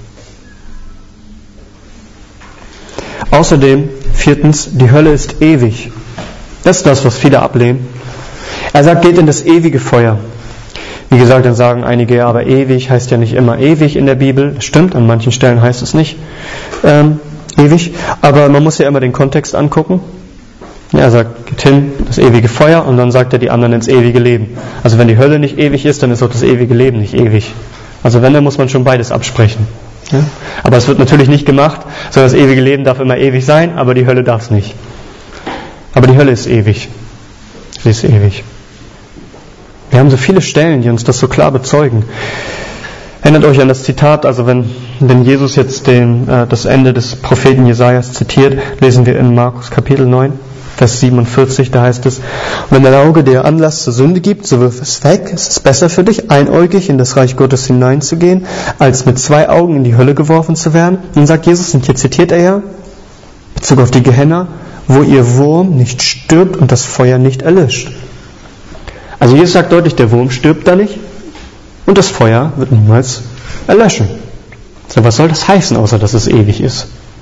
Außerdem, viertens, die Hölle ist ewig. Das ist das, was viele ablehnen. Er sagt, geht in das ewige Feuer. Wie gesagt, dann sagen einige, aber ewig heißt ja nicht immer ewig in der Bibel. Das stimmt, an manchen Stellen heißt es nicht ähm, ewig. Aber man muss ja immer den Kontext angucken. Er sagt, geht hin, das ewige Feuer, und dann sagt er die anderen ins ewige Leben. Also wenn die Hölle nicht ewig ist, dann ist auch das ewige Leben nicht ewig. Also wenn, dann muss man schon beides absprechen. Ja? Aber es wird natürlich nicht gemacht, sondern das ewige Leben darf immer ewig sein, aber die Hölle darf es nicht. Aber die Hölle ist ewig. Sie ist ewig. Wir haben so viele Stellen, die uns das so klar bezeugen. Erinnert euch an das Zitat, also wenn, wenn Jesus jetzt den, äh, das Ende des Propheten Jesajas zitiert, lesen wir in Markus Kapitel neun, Vers siebenundvierzig, da heißt es, wenn dein Auge dir Anlass zur Sünde gibt, so wirf es weg. Es ist besser für dich, einäugig in das Reich Gottes hineinzugehen, als mit zwei Augen in die Hölle geworfen zu werden. Und dann sagt Jesus, und hier zitiert er ja, Bezug auf die Gehenna, wo ihr Wurm nicht stirbt und das Feuer nicht erlischt. Also Jesus sagt deutlich, der Wurm stirbt da nicht und das Feuer wird niemals erlöschen. So, was soll das heißen, außer dass es ewig ist?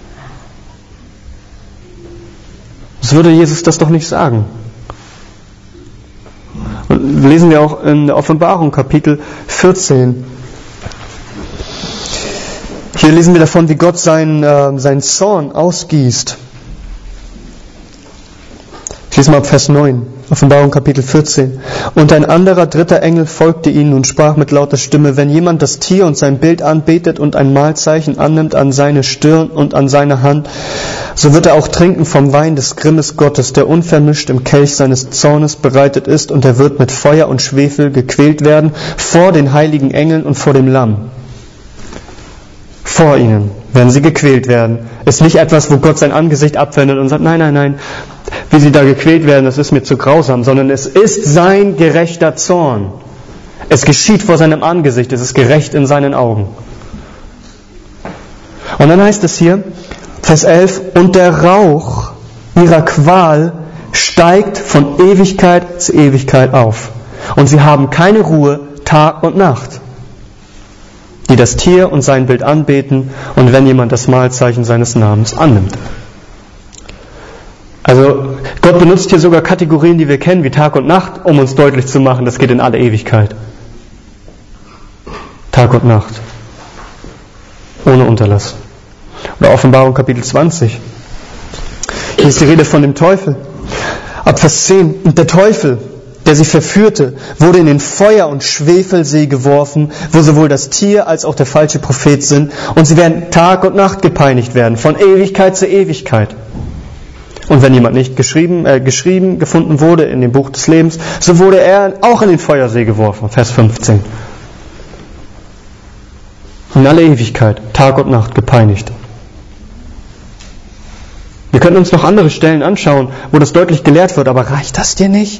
Das würde Jesus das doch nicht sagen. Und lesen wir auch in der Offenbarung, Kapitel vierzehn. Hier lesen wir davon, wie Gott seinen, äh, seinen Zorn ausgießt. Ich lese mal ab Vers neun. Offenbarung Kapitel vierzehn. Und ein anderer, dritter Engel folgte ihnen und sprach mit lauter Stimme, wenn jemand das Tier und sein Bild anbetet und ein Mahlzeichen annimmt an seine Stirn und an seine Hand, so wird er auch trinken vom Wein des Grimmes Gottes, der unvermischt im Kelch seines Zornes bereitet ist, und er wird mit Feuer und Schwefel gequält werden vor den heiligen Engeln und vor dem Lamm. Vor ihnen werden sie gequält werden. Ist nicht etwas, wo Gott sein Angesicht abwendet und sagt, nein, nein, nein, wie sie da gequält werden, das ist mir zu grausam, sondern es ist sein gerechter Zorn. Es geschieht vor seinem Angesicht, es ist gerecht in seinen Augen. Und dann heißt es hier, Vers elf, und der Rauch ihrer Qual steigt von Ewigkeit zu Ewigkeit auf. Und sie haben keine Ruhe Tag und Nacht, die das Tier und sein Bild anbeten und wenn jemand das Mahlzeichen seines Namens annimmt. Also Gott benutzt hier sogar Kategorien, die wir kennen, wie Tag und Nacht, um uns deutlich zu machen, das geht in alle Ewigkeit. Tag und Nacht. Ohne Unterlass. Oder Offenbarung Kapitel zwanzig. Hier ist die Rede von dem Teufel. Ab Vers zehn. Und der Teufel, der sie verführte, wurde in den Feuer- und Schwefelsee geworfen, wo sowohl das Tier als auch der falsche Prophet sind. Und sie werden Tag und Nacht gepeinigt werden, von Ewigkeit zu Ewigkeit. Und wenn jemand nicht geschrieben, äh, geschrieben gefunden wurde in dem Buch des Lebens, so wurde er auch in den Feuersee geworfen. Vers fünfzehn. In alle Ewigkeit, Tag und Nacht gepeinigt. Wir können uns noch andere Stellen anschauen, wo das deutlich gelehrt wird, aber reicht das dir nicht?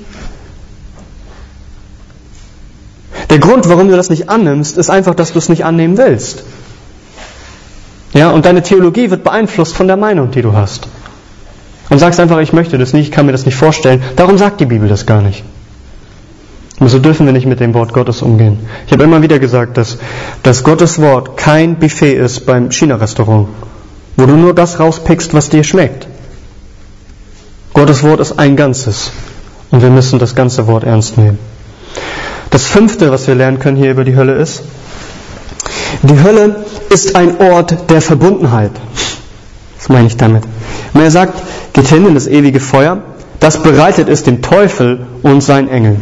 Der Grund, warum du das nicht annimmst, ist einfach, dass du es nicht annehmen willst. Ja, und deine Theologie wird beeinflusst von der Meinung, die du hast. Und sagst einfach, ich möchte das nicht, ich kann mir das nicht vorstellen. Darum sagt die Bibel das gar nicht. Und so dürfen wir nicht mit dem Wort Gottes umgehen. Ich habe immer wieder gesagt, dass, dass Gottes Wort kein Buffet ist beim China-Restaurant, wo du nur das rauspickst, was dir schmeckt. Gottes Wort ist ein Ganzes. Und wir müssen das ganze Wort ernst nehmen. Das fünfte, was wir lernen können hier über die Hölle ist, die Hölle ist ein Ort der Verbundenheit. Was meine ich damit? Und er sagt, geht hin in das ewige Feuer, das bereitet ist dem Teufel und seinen Engeln.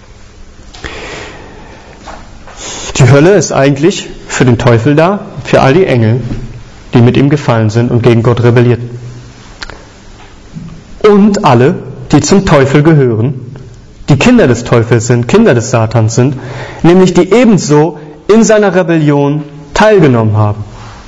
Die Hölle ist eigentlich für den Teufel da, für all die Engel, die mit ihm gefallen sind und gegen Gott rebelliert. Und alle, die zum Teufel gehören, die Kinder des Teufels sind, Kinder des Satans sind, nämlich die ebenso in seiner Rebellion teilgenommen haben.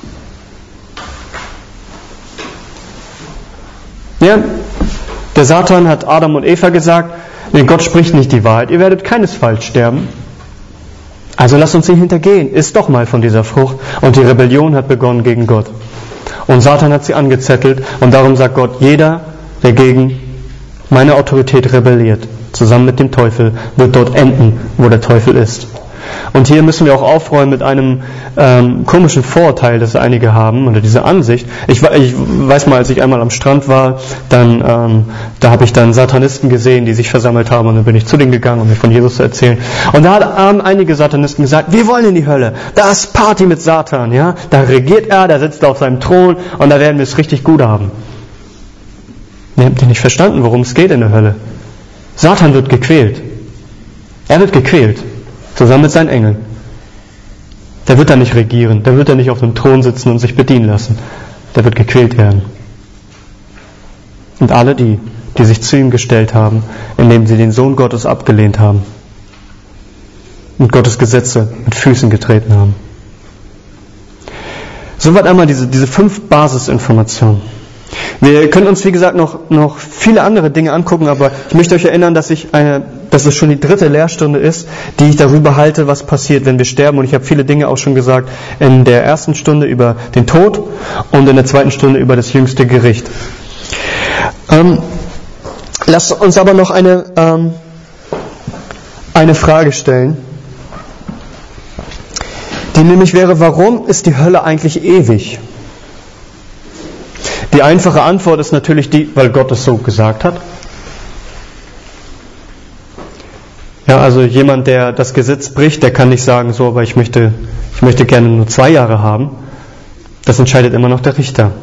Ja, der Satan hat Adam und Eva gesagt, nee, Gott spricht nicht die Wahrheit, ihr werdet keinesfalls sterben. Also lasst uns nicht hintergehen, isst doch mal von dieser Frucht. Und die Rebellion hat begonnen gegen Gott. Und Satan hat sie angezettelt und darum sagt Gott, jeder, der gegen meine Autorität rebelliert, zusammen mit dem Teufel, wird dort enden, wo der Teufel ist. Und hier müssen wir auch aufräumen mit einem ähm, komischen Vorurteil, das einige haben, oder diese Ansicht. Ich, ich weiß mal, als ich einmal am Strand war, dann ähm, da habe ich dann Satanisten gesehen, die sich versammelt haben, und dann bin ich zu denen gegangen, um mir von Jesus zu erzählen. Und da haben einige Satanisten gesagt, wir wollen in die Hölle. Da ist Party mit Satan, ja? Da regiert er, da sitzt er auf seinem Thron, und da werden wir es richtig gut haben. Ihr habt ihr nicht verstanden, worum es geht in der Hölle. Satan wird gequält. Er wird gequält. Zusammen mit seinen Engeln. Der wird da nicht regieren. Der wird da nicht auf einem Thron sitzen und sich bedienen lassen. Der wird gequält werden. Und alle die, die sich zu ihm gestellt haben, indem sie den Sohn Gottes abgelehnt haben und Gottes Gesetze mit Füßen getreten haben. Soweit einmal diese, diese fünf Basisinformationen. Wir können uns, wie gesagt, noch, noch viele andere Dinge angucken, aber ich möchte euch erinnern, dass, ich eine, dass es schon die dritte Lehrstunde ist, die ich darüber halte, was passiert, wenn wir sterben. Und ich habe viele Dinge auch schon gesagt in der ersten Stunde über den Tod und in der zweiten Stunde über das jüngste Gericht. Ähm, lasst uns aber noch eine, ähm, eine Frage stellen, die nämlich wäre, warum ist die Hölle eigentlich ewig? Die einfache Antwort ist natürlich die, weil Gott es so gesagt hat. Ja, also jemand, der das Gesetz bricht, der kann nicht sagen, so, aber ich möchte, ich möchte gerne nur zwei Jahre haben. Das entscheidet immer noch der Richter.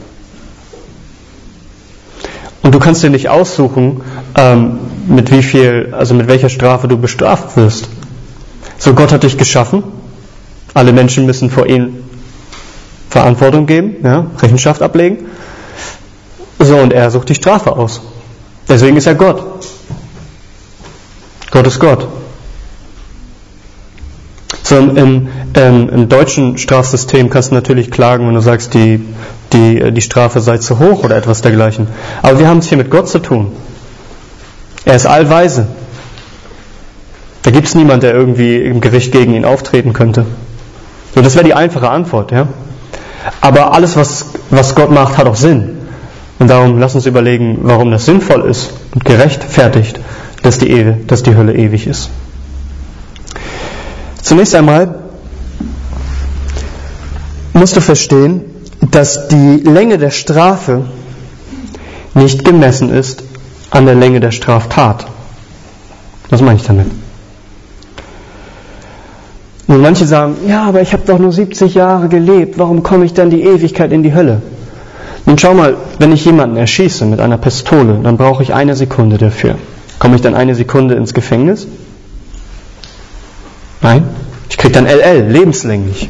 Und du kannst dir nicht aussuchen, ähm, mit wie viel, also mit welcher Strafe du bestraft wirst. So, Gott hat dich geschaffen. Alle Menschen müssen vor ihm Verantwortung geben, ja, Rechenschaft ablegen. So, und er sucht die Strafe aus. Deswegen ist er Gott. Gott ist Gott. So, im, im, im deutschen Strafsystem kannst du natürlich klagen, wenn du sagst, die, die, die Strafe sei zu hoch oder etwas dergleichen. Aber wir haben es hier mit Gott zu tun. Er ist allweise. Da gibt es niemanden, der irgendwie im Gericht gegen ihn auftreten könnte. So, das wäre die einfache Antwort, ja. Aber alles, was, was Gott macht, hat auch Sinn. Und darum lass uns überlegen, warum das sinnvoll ist und gerechtfertigt, dass die, Ehe, dass die Hölle ewig ist. Zunächst einmal musst du verstehen, dass die Länge der Strafe nicht gemessen ist an der Länge der Straftat. Was meine ich damit? Nun, manche sagen, ja, aber ich habe doch nur siebzig Jahre gelebt, warum komme ich dann die Ewigkeit in die Hölle? Nun schau mal, wenn ich jemanden erschieße mit einer Pistole, dann brauche ich eine Sekunde dafür. Komme ich dann eine Sekunde ins Gefängnis? Nein, ich kriege dann L L, lebenslänglich.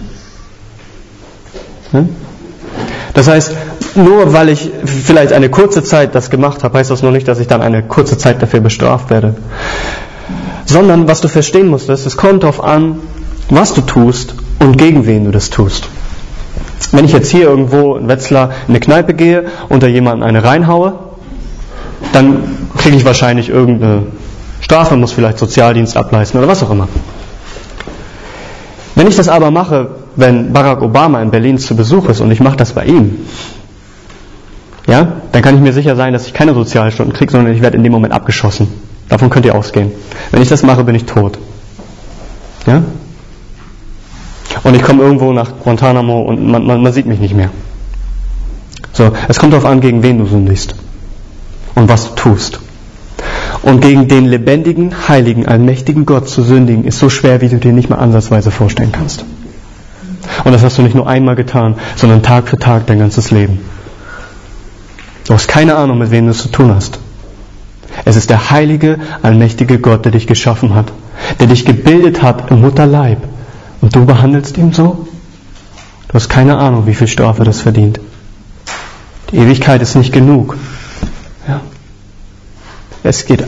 Hm? Das heißt, nur weil ich vielleicht eine kurze Zeit das gemacht habe, heißt das noch nicht, dass ich dann eine kurze Zeit dafür bestraft werde. Sondern, was du verstehen musst, ist, es kommt darauf an, was du tust und gegen wen du das tust. Wenn ich jetzt hier irgendwo in Wetzlar in eine Kneipe gehe und da jemanden eine reinhaue, dann kriege ich wahrscheinlich irgendeine Strafe, muss vielleicht Sozialdienst ableisten oder was auch immer. Wenn ich das aber mache, wenn Barack Obama in Berlin zu Besuch ist und ich mache das bei ihm, ja, dann kann ich mir sicher sein, dass ich keine Sozialstunden kriege, sondern ich werde in dem Moment abgeschossen. Davon könnt ihr ausgehen. Wenn ich das mache, bin ich tot. Ja? Und ich komme irgendwo nach Guantanamo und man, man, man sieht mich nicht mehr. So, es kommt darauf an, gegen wen du sündigst und was du tust. Und gegen den lebendigen, heiligen, allmächtigen Gott zu sündigen, ist so schwer, wie du dir nicht mal ansatzweise vorstellen kannst. Und das hast du nicht nur einmal getan, sondern Tag für Tag dein ganzes Leben. Du hast keine Ahnung, mit wem du es zu tun hast. Es ist der heilige, allmächtige Gott, der dich geschaffen hat, der dich gebildet hat im Mutterleib. Und du behandelst ihn so? Du hast keine Ahnung, wie viel Strafe das verdient. Die Ewigkeit ist nicht genug. Ja. Es geht.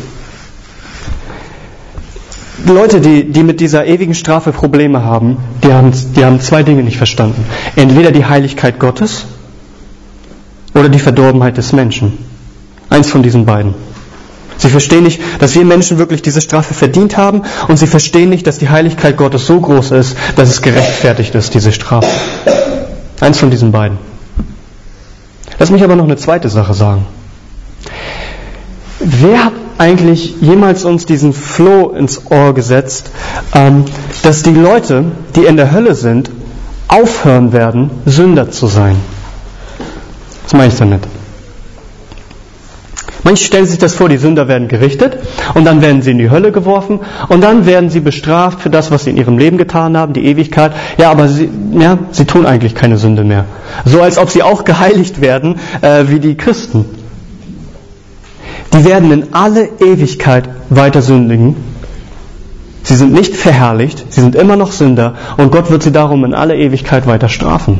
Leute, die, die mit dieser ewigen Strafe Probleme haben, die haben, die haben zwei Dinge nicht verstanden. Entweder die Heiligkeit Gottes oder die Verdorbenheit des Menschen. Eins von diesen beiden. Sie verstehen nicht, dass wir Menschen wirklich diese Strafe verdient haben, und sie verstehen nicht, dass die Heiligkeit Gottes so groß ist, dass es gerechtfertigt ist, diese Strafe. Eins von diesen beiden. Lass mich aber noch eine zweite Sache sagen. Wer hat eigentlich jemals uns diesen Floh ins Ohr gesetzt, ähm, dass die Leute, die in der Hölle sind, aufhören werden, Sünder zu sein? Was meine ich damit? Manche stellen sich das vor, die Sünder werden gerichtet und dann werden sie in die Hölle geworfen und dann werden sie bestraft für das, was sie in ihrem Leben getan haben, die Ewigkeit. Ja, aber sie, ja, sie tun eigentlich keine Sünde mehr. So als ob sie auch geheiligt werden äh, wie die Christen. Die werden in alle Ewigkeit weiter sündigen. Sie sind nicht verherrlicht, sie sind immer noch Sünder und Gott wird sie darum in alle Ewigkeit weiter strafen.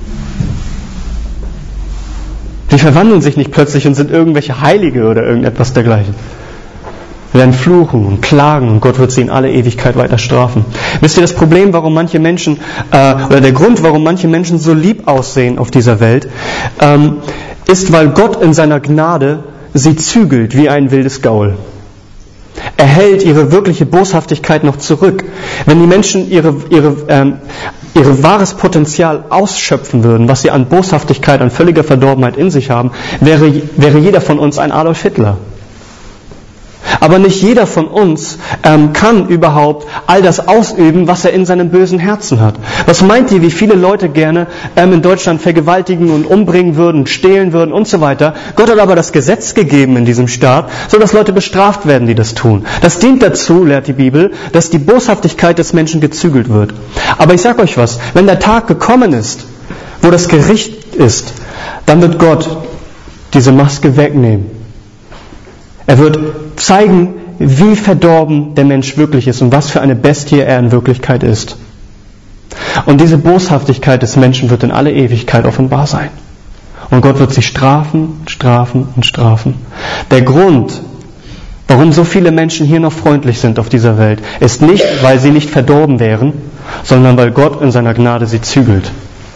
Sie verwandeln sich nicht plötzlich und sind irgendwelche Heilige oder irgendetwas dergleichen. Sie werden fluchen und klagen und Gott wird sie in alle Ewigkeit weiter strafen. Wisst ihr, das Problem, warum manche Menschen, äh, oder der Grund, warum manche Menschen so lieb aussehen auf dieser Welt, ähm, ist, weil Gott in seiner Gnade sie zügelt wie ein wildes Gaul. Er hält ihre wirkliche Boshaftigkeit noch zurück. Wenn die Menschen ihre, ihre, ähm, ihr wahres Potenzial ausschöpfen würden, was sie an Boshaftigkeit, an völliger Verdorbenheit in sich haben, wäre, wäre jeder von uns ein Adolf Hitler. Aber nicht jeder von uns ähm, kann überhaupt all das ausüben, was er in seinem bösen Herzen hat. Was meint ihr, wie viele Leute gerne ähm, in Deutschland vergewaltigen und umbringen würden, stehlen würden und so weiter? Gott hat aber das Gesetz gegeben in diesem Staat, so dass Leute bestraft werden, die das tun. Das dient dazu, lehrt die Bibel, dass die Boshaftigkeit des Menschen gezügelt wird. Aber ich sag euch was, wenn der Tag gekommen ist, wo das Gericht ist, dann wird Gott diese Maske wegnehmen. Er wird zeigen, wie verdorben der Mensch wirklich ist und was für eine Bestie er in Wirklichkeit ist. Und diese Boshaftigkeit des Menschen wird in alle Ewigkeit offenbar sein. Und Gott wird sie strafen, strafen und strafen. Der Grund, warum so viele Menschen hier noch freundlich sind auf dieser Welt, ist nicht, weil sie nicht verdorben wären, sondern weil Gott in seiner Gnade sie zügelt.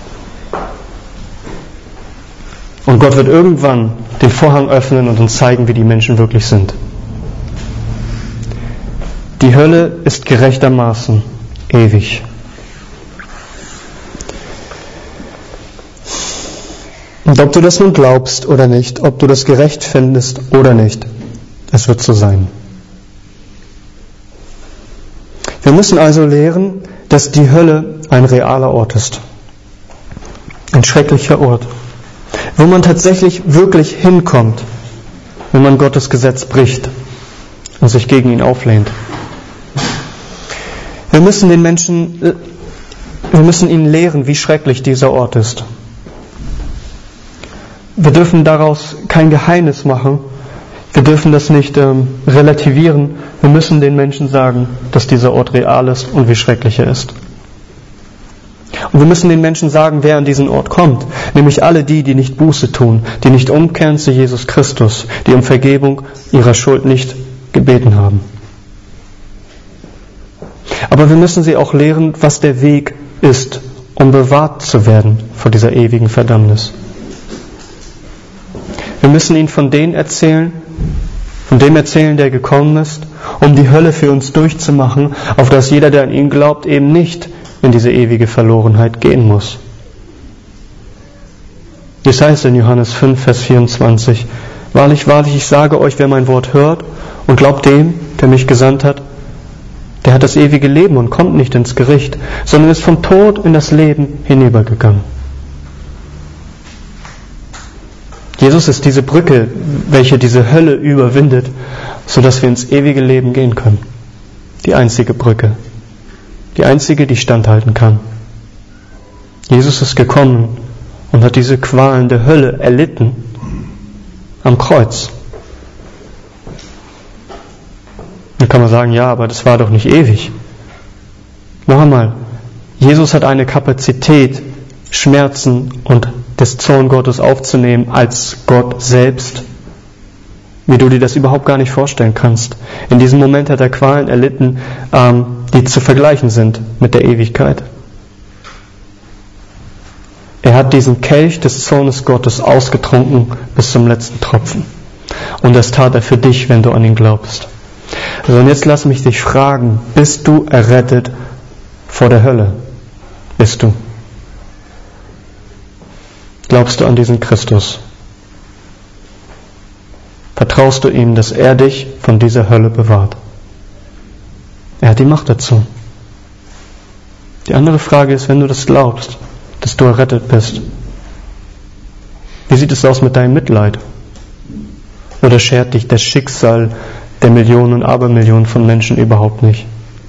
Und Gott wird irgendwann den Vorhang öffnen und uns zeigen, wie die Menschen wirklich sind. Die Hölle ist gerechtermaßen ewig. Und ob du das nun glaubst oder nicht, ob du das gerecht findest oder nicht, es wird so sein. Wir müssen also lehren, dass die Hölle ein realer Ort ist. Ein schrecklicher Ort, wo man tatsächlich wirklich hinkommt, wenn man Gottes Gesetz bricht und sich gegen ihn auflehnt. Wir müssen den Menschen, wir müssen ihnen lehren, wie schrecklich dieser Ort ist. Wir dürfen daraus kein Geheimnis machen. Wir dürfen das nicht ähm, relativieren. Wir müssen den Menschen sagen, dass dieser Ort real ist und wie schrecklich er ist. Und wir müssen den Menschen sagen, wer an diesen Ort kommt. Nämlich alle die, die nicht Buße tun, die nicht umkehren zu Jesus Christus, die um Vergebung ihrer Schuld nicht gebeten haben. Aber wir müssen sie auch lehren, was der Weg ist, um bewahrt zu werden vor dieser ewigen Verdammnis. Wir müssen ihnen von denen erzählen, von dem erzählen, der gekommen ist, um die Hölle für uns durchzumachen, auf dass jeder, der an ihn glaubt, eben nicht in diese ewige Verlorenheit gehen muss. Das heißt in Johannes fünf, Vers vierundzwanzig, wahrlich, wahrlich, ich sage euch, wer mein Wort hört und glaubt dem, der mich gesandt hat, der hat das ewige Leben und kommt nicht ins Gericht, sondern ist vom Tod in das Leben hinübergegangen. Jesus ist diese Brücke, welche diese Hölle überwindet, sodass wir ins ewige Leben gehen können. Die einzige Brücke. Die einzige, die standhalten kann. Jesus ist gekommen und hat diese Qualen der Hölle erlitten am Kreuz. Dann kann man sagen, ja, aber das war doch nicht ewig. Noch einmal, Jesus hat eine Kapazität, Schmerzen und des Zorn Gottes aufzunehmen als Gott selbst, wie du dir das überhaupt gar nicht vorstellen kannst. In diesem Moment hat er Qualen erlitten, ähm, die zu vergleichen sind mit der Ewigkeit. Er hat diesen Kelch des Zornes Gottes ausgetrunken bis zum letzten Tropfen. Und das tat er für dich, wenn du an ihn glaubst. Also und jetzt lass mich dich fragen, bist du errettet vor der Hölle? Bist du? Glaubst du an diesen Christus? vertraust du ihm, dass er dich von dieser Hölle bewahrt. Er hat die Macht dazu. Die andere Frage ist, wenn du das glaubst, dass du errettet bist, wie sieht es aus mit deinem Mitleid? Oder schert dich das Schicksal der Millionen und Abermillionen von Menschen überhaupt nicht?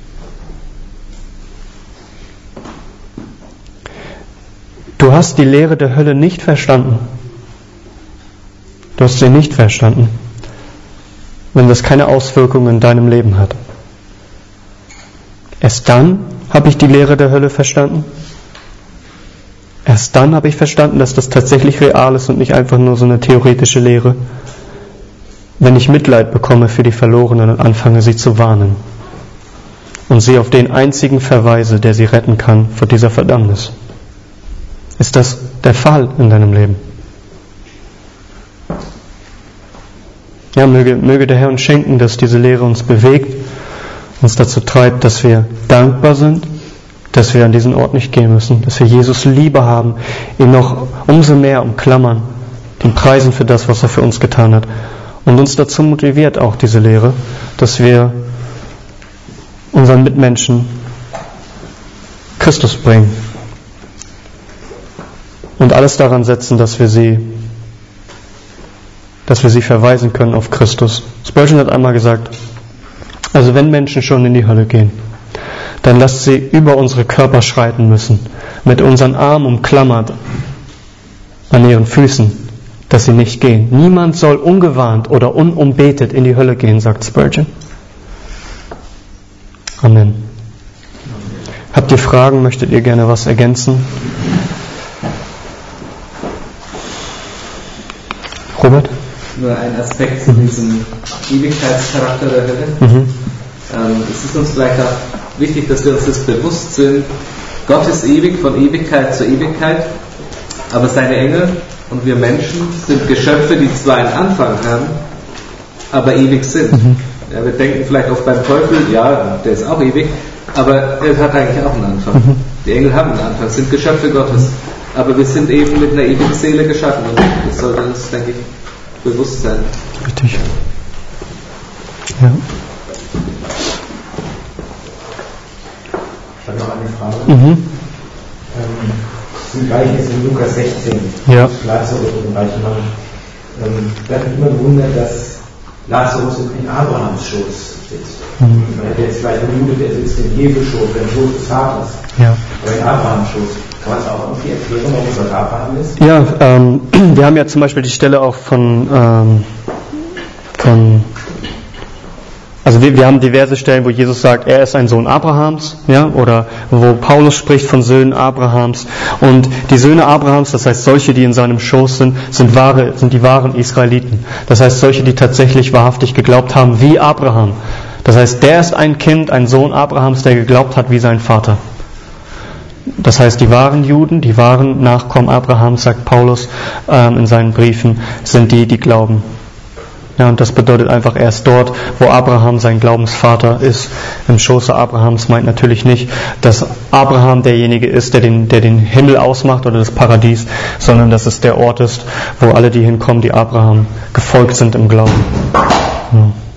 Du hast die Lehre der Hölle nicht verstanden. Du hast sie nicht verstanden, wenn das keine Auswirkungen in deinem Leben hat. Erst dann habe ich die Lehre der Hölle verstanden. Erst dann habe ich verstanden, dass das tatsächlich real ist und nicht einfach nur so eine theoretische Lehre. Wenn ich Mitleid bekomme für die Verlorenen und anfange, sie zu warnen und sie auf den einzigen verweise, der sie retten kann vor dieser Verdammnis. Ist das der Fall in deinem Leben? Ja, möge, möge der Herr uns schenken, dass diese Lehre uns bewegt, uns dazu treibt, dass wir dankbar sind, dass wir an diesen Ort nicht gehen müssen, dass wir Jesus Liebe haben, ihn noch umso mehr umklammern, den Preisen für das, was er für uns getan hat. Und uns dazu motiviert auch diese Lehre, dass wir unseren Mitmenschen Christus bringen. Und alles daran setzen, dass wir sie, dass wir sie verweisen können auf Christus. Spurgeon hat einmal gesagt, also wenn Menschen schon in die Hölle gehen, dann lasst sie über unsere Körper schreiten müssen, mit unseren Armen umklammert an ihren Füßen, dass sie nicht gehen. Niemand soll ungewarnt oder unumbetet in die Hölle gehen, sagt Spurgeon. Amen. Habt ihr Fragen? Möchtet ihr gerne was ergänzen? Robert? Nur ein Aspekt zu diesem Ewigkeitscharakter der Hölle. Mhm. Ähm, es ist uns vielleicht auch wichtig, dass wir uns das bewusst sind. Gott ist ewig, von Ewigkeit zu Ewigkeit, aber seine Engel und wir Menschen sind Geschöpfe, die zwar einen Anfang haben, aber ewig sind. Mhm. Ja, wir denken vielleicht oft beim Teufel, ja, der ist auch ewig, aber er hat eigentlich auch einen Anfang. Mhm. Die Engel haben einen Anfang, sind Geschöpfe Gottes. Aber wir sind eben mit einer ewigen Seele geschaffen und das sollte uns, denke ich, bewusst sein. Richtig. Ja. Ich habe noch eine Frage. Mhm. Ähm, zum Gleichnis in Lukas sechzehn. Ja. Lazarus und den reichen Mann. Ähm, ich habe mich immer gewundert, dass Lazarus in Abrahams Schoß sitzt. Mhm. Man hätte jetzt vielleicht einen Jude, der sitzt im Hebelschoß, im Schoß des Vaters. Ja. Aber in Abrahams Schoß. Kann man es auch irgendwie erklären, warum es dort Abraham ist? Ja, ähm, wir haben ja zum Beispiel die Stelle auch von, ähm, von also wir, wir haben diverse Stellen, wo Jesus sagt, er ist ein Sohn Abrahams, ja, oder wo Paulus spricht von Söhnen Abrahams. Und die Söhne Abrahams, das heißt solche, die in seinem Schoß sind, sind wahre, sind die wahren Israeliten. Das heißt solche, die tatsächlich wahrhaftig geglaubt haben, wie Abraham. Das heißt, der ist ein Kind, ein Sohn Abrahams, der geglaubt hat wie sein Vater. Das heißt, die wahren Juden, die wahren Nachkommen Abrahams, sagt Paulus ähm, in seinen Briefen, sind die, die glauben. Ja, und das bedeutet einfach erst dort, wo Abraham sein Glaubensvater ist. Im Schoße Abrahams meint natürlich nicht, dass Abraham derjenige ist, der den, der den Himmel ausmacht oder das Paradies, sondern dass es der Ort ist, wo alle die hinkommen, die Abraham gefolgt sind im Glauben. Ja.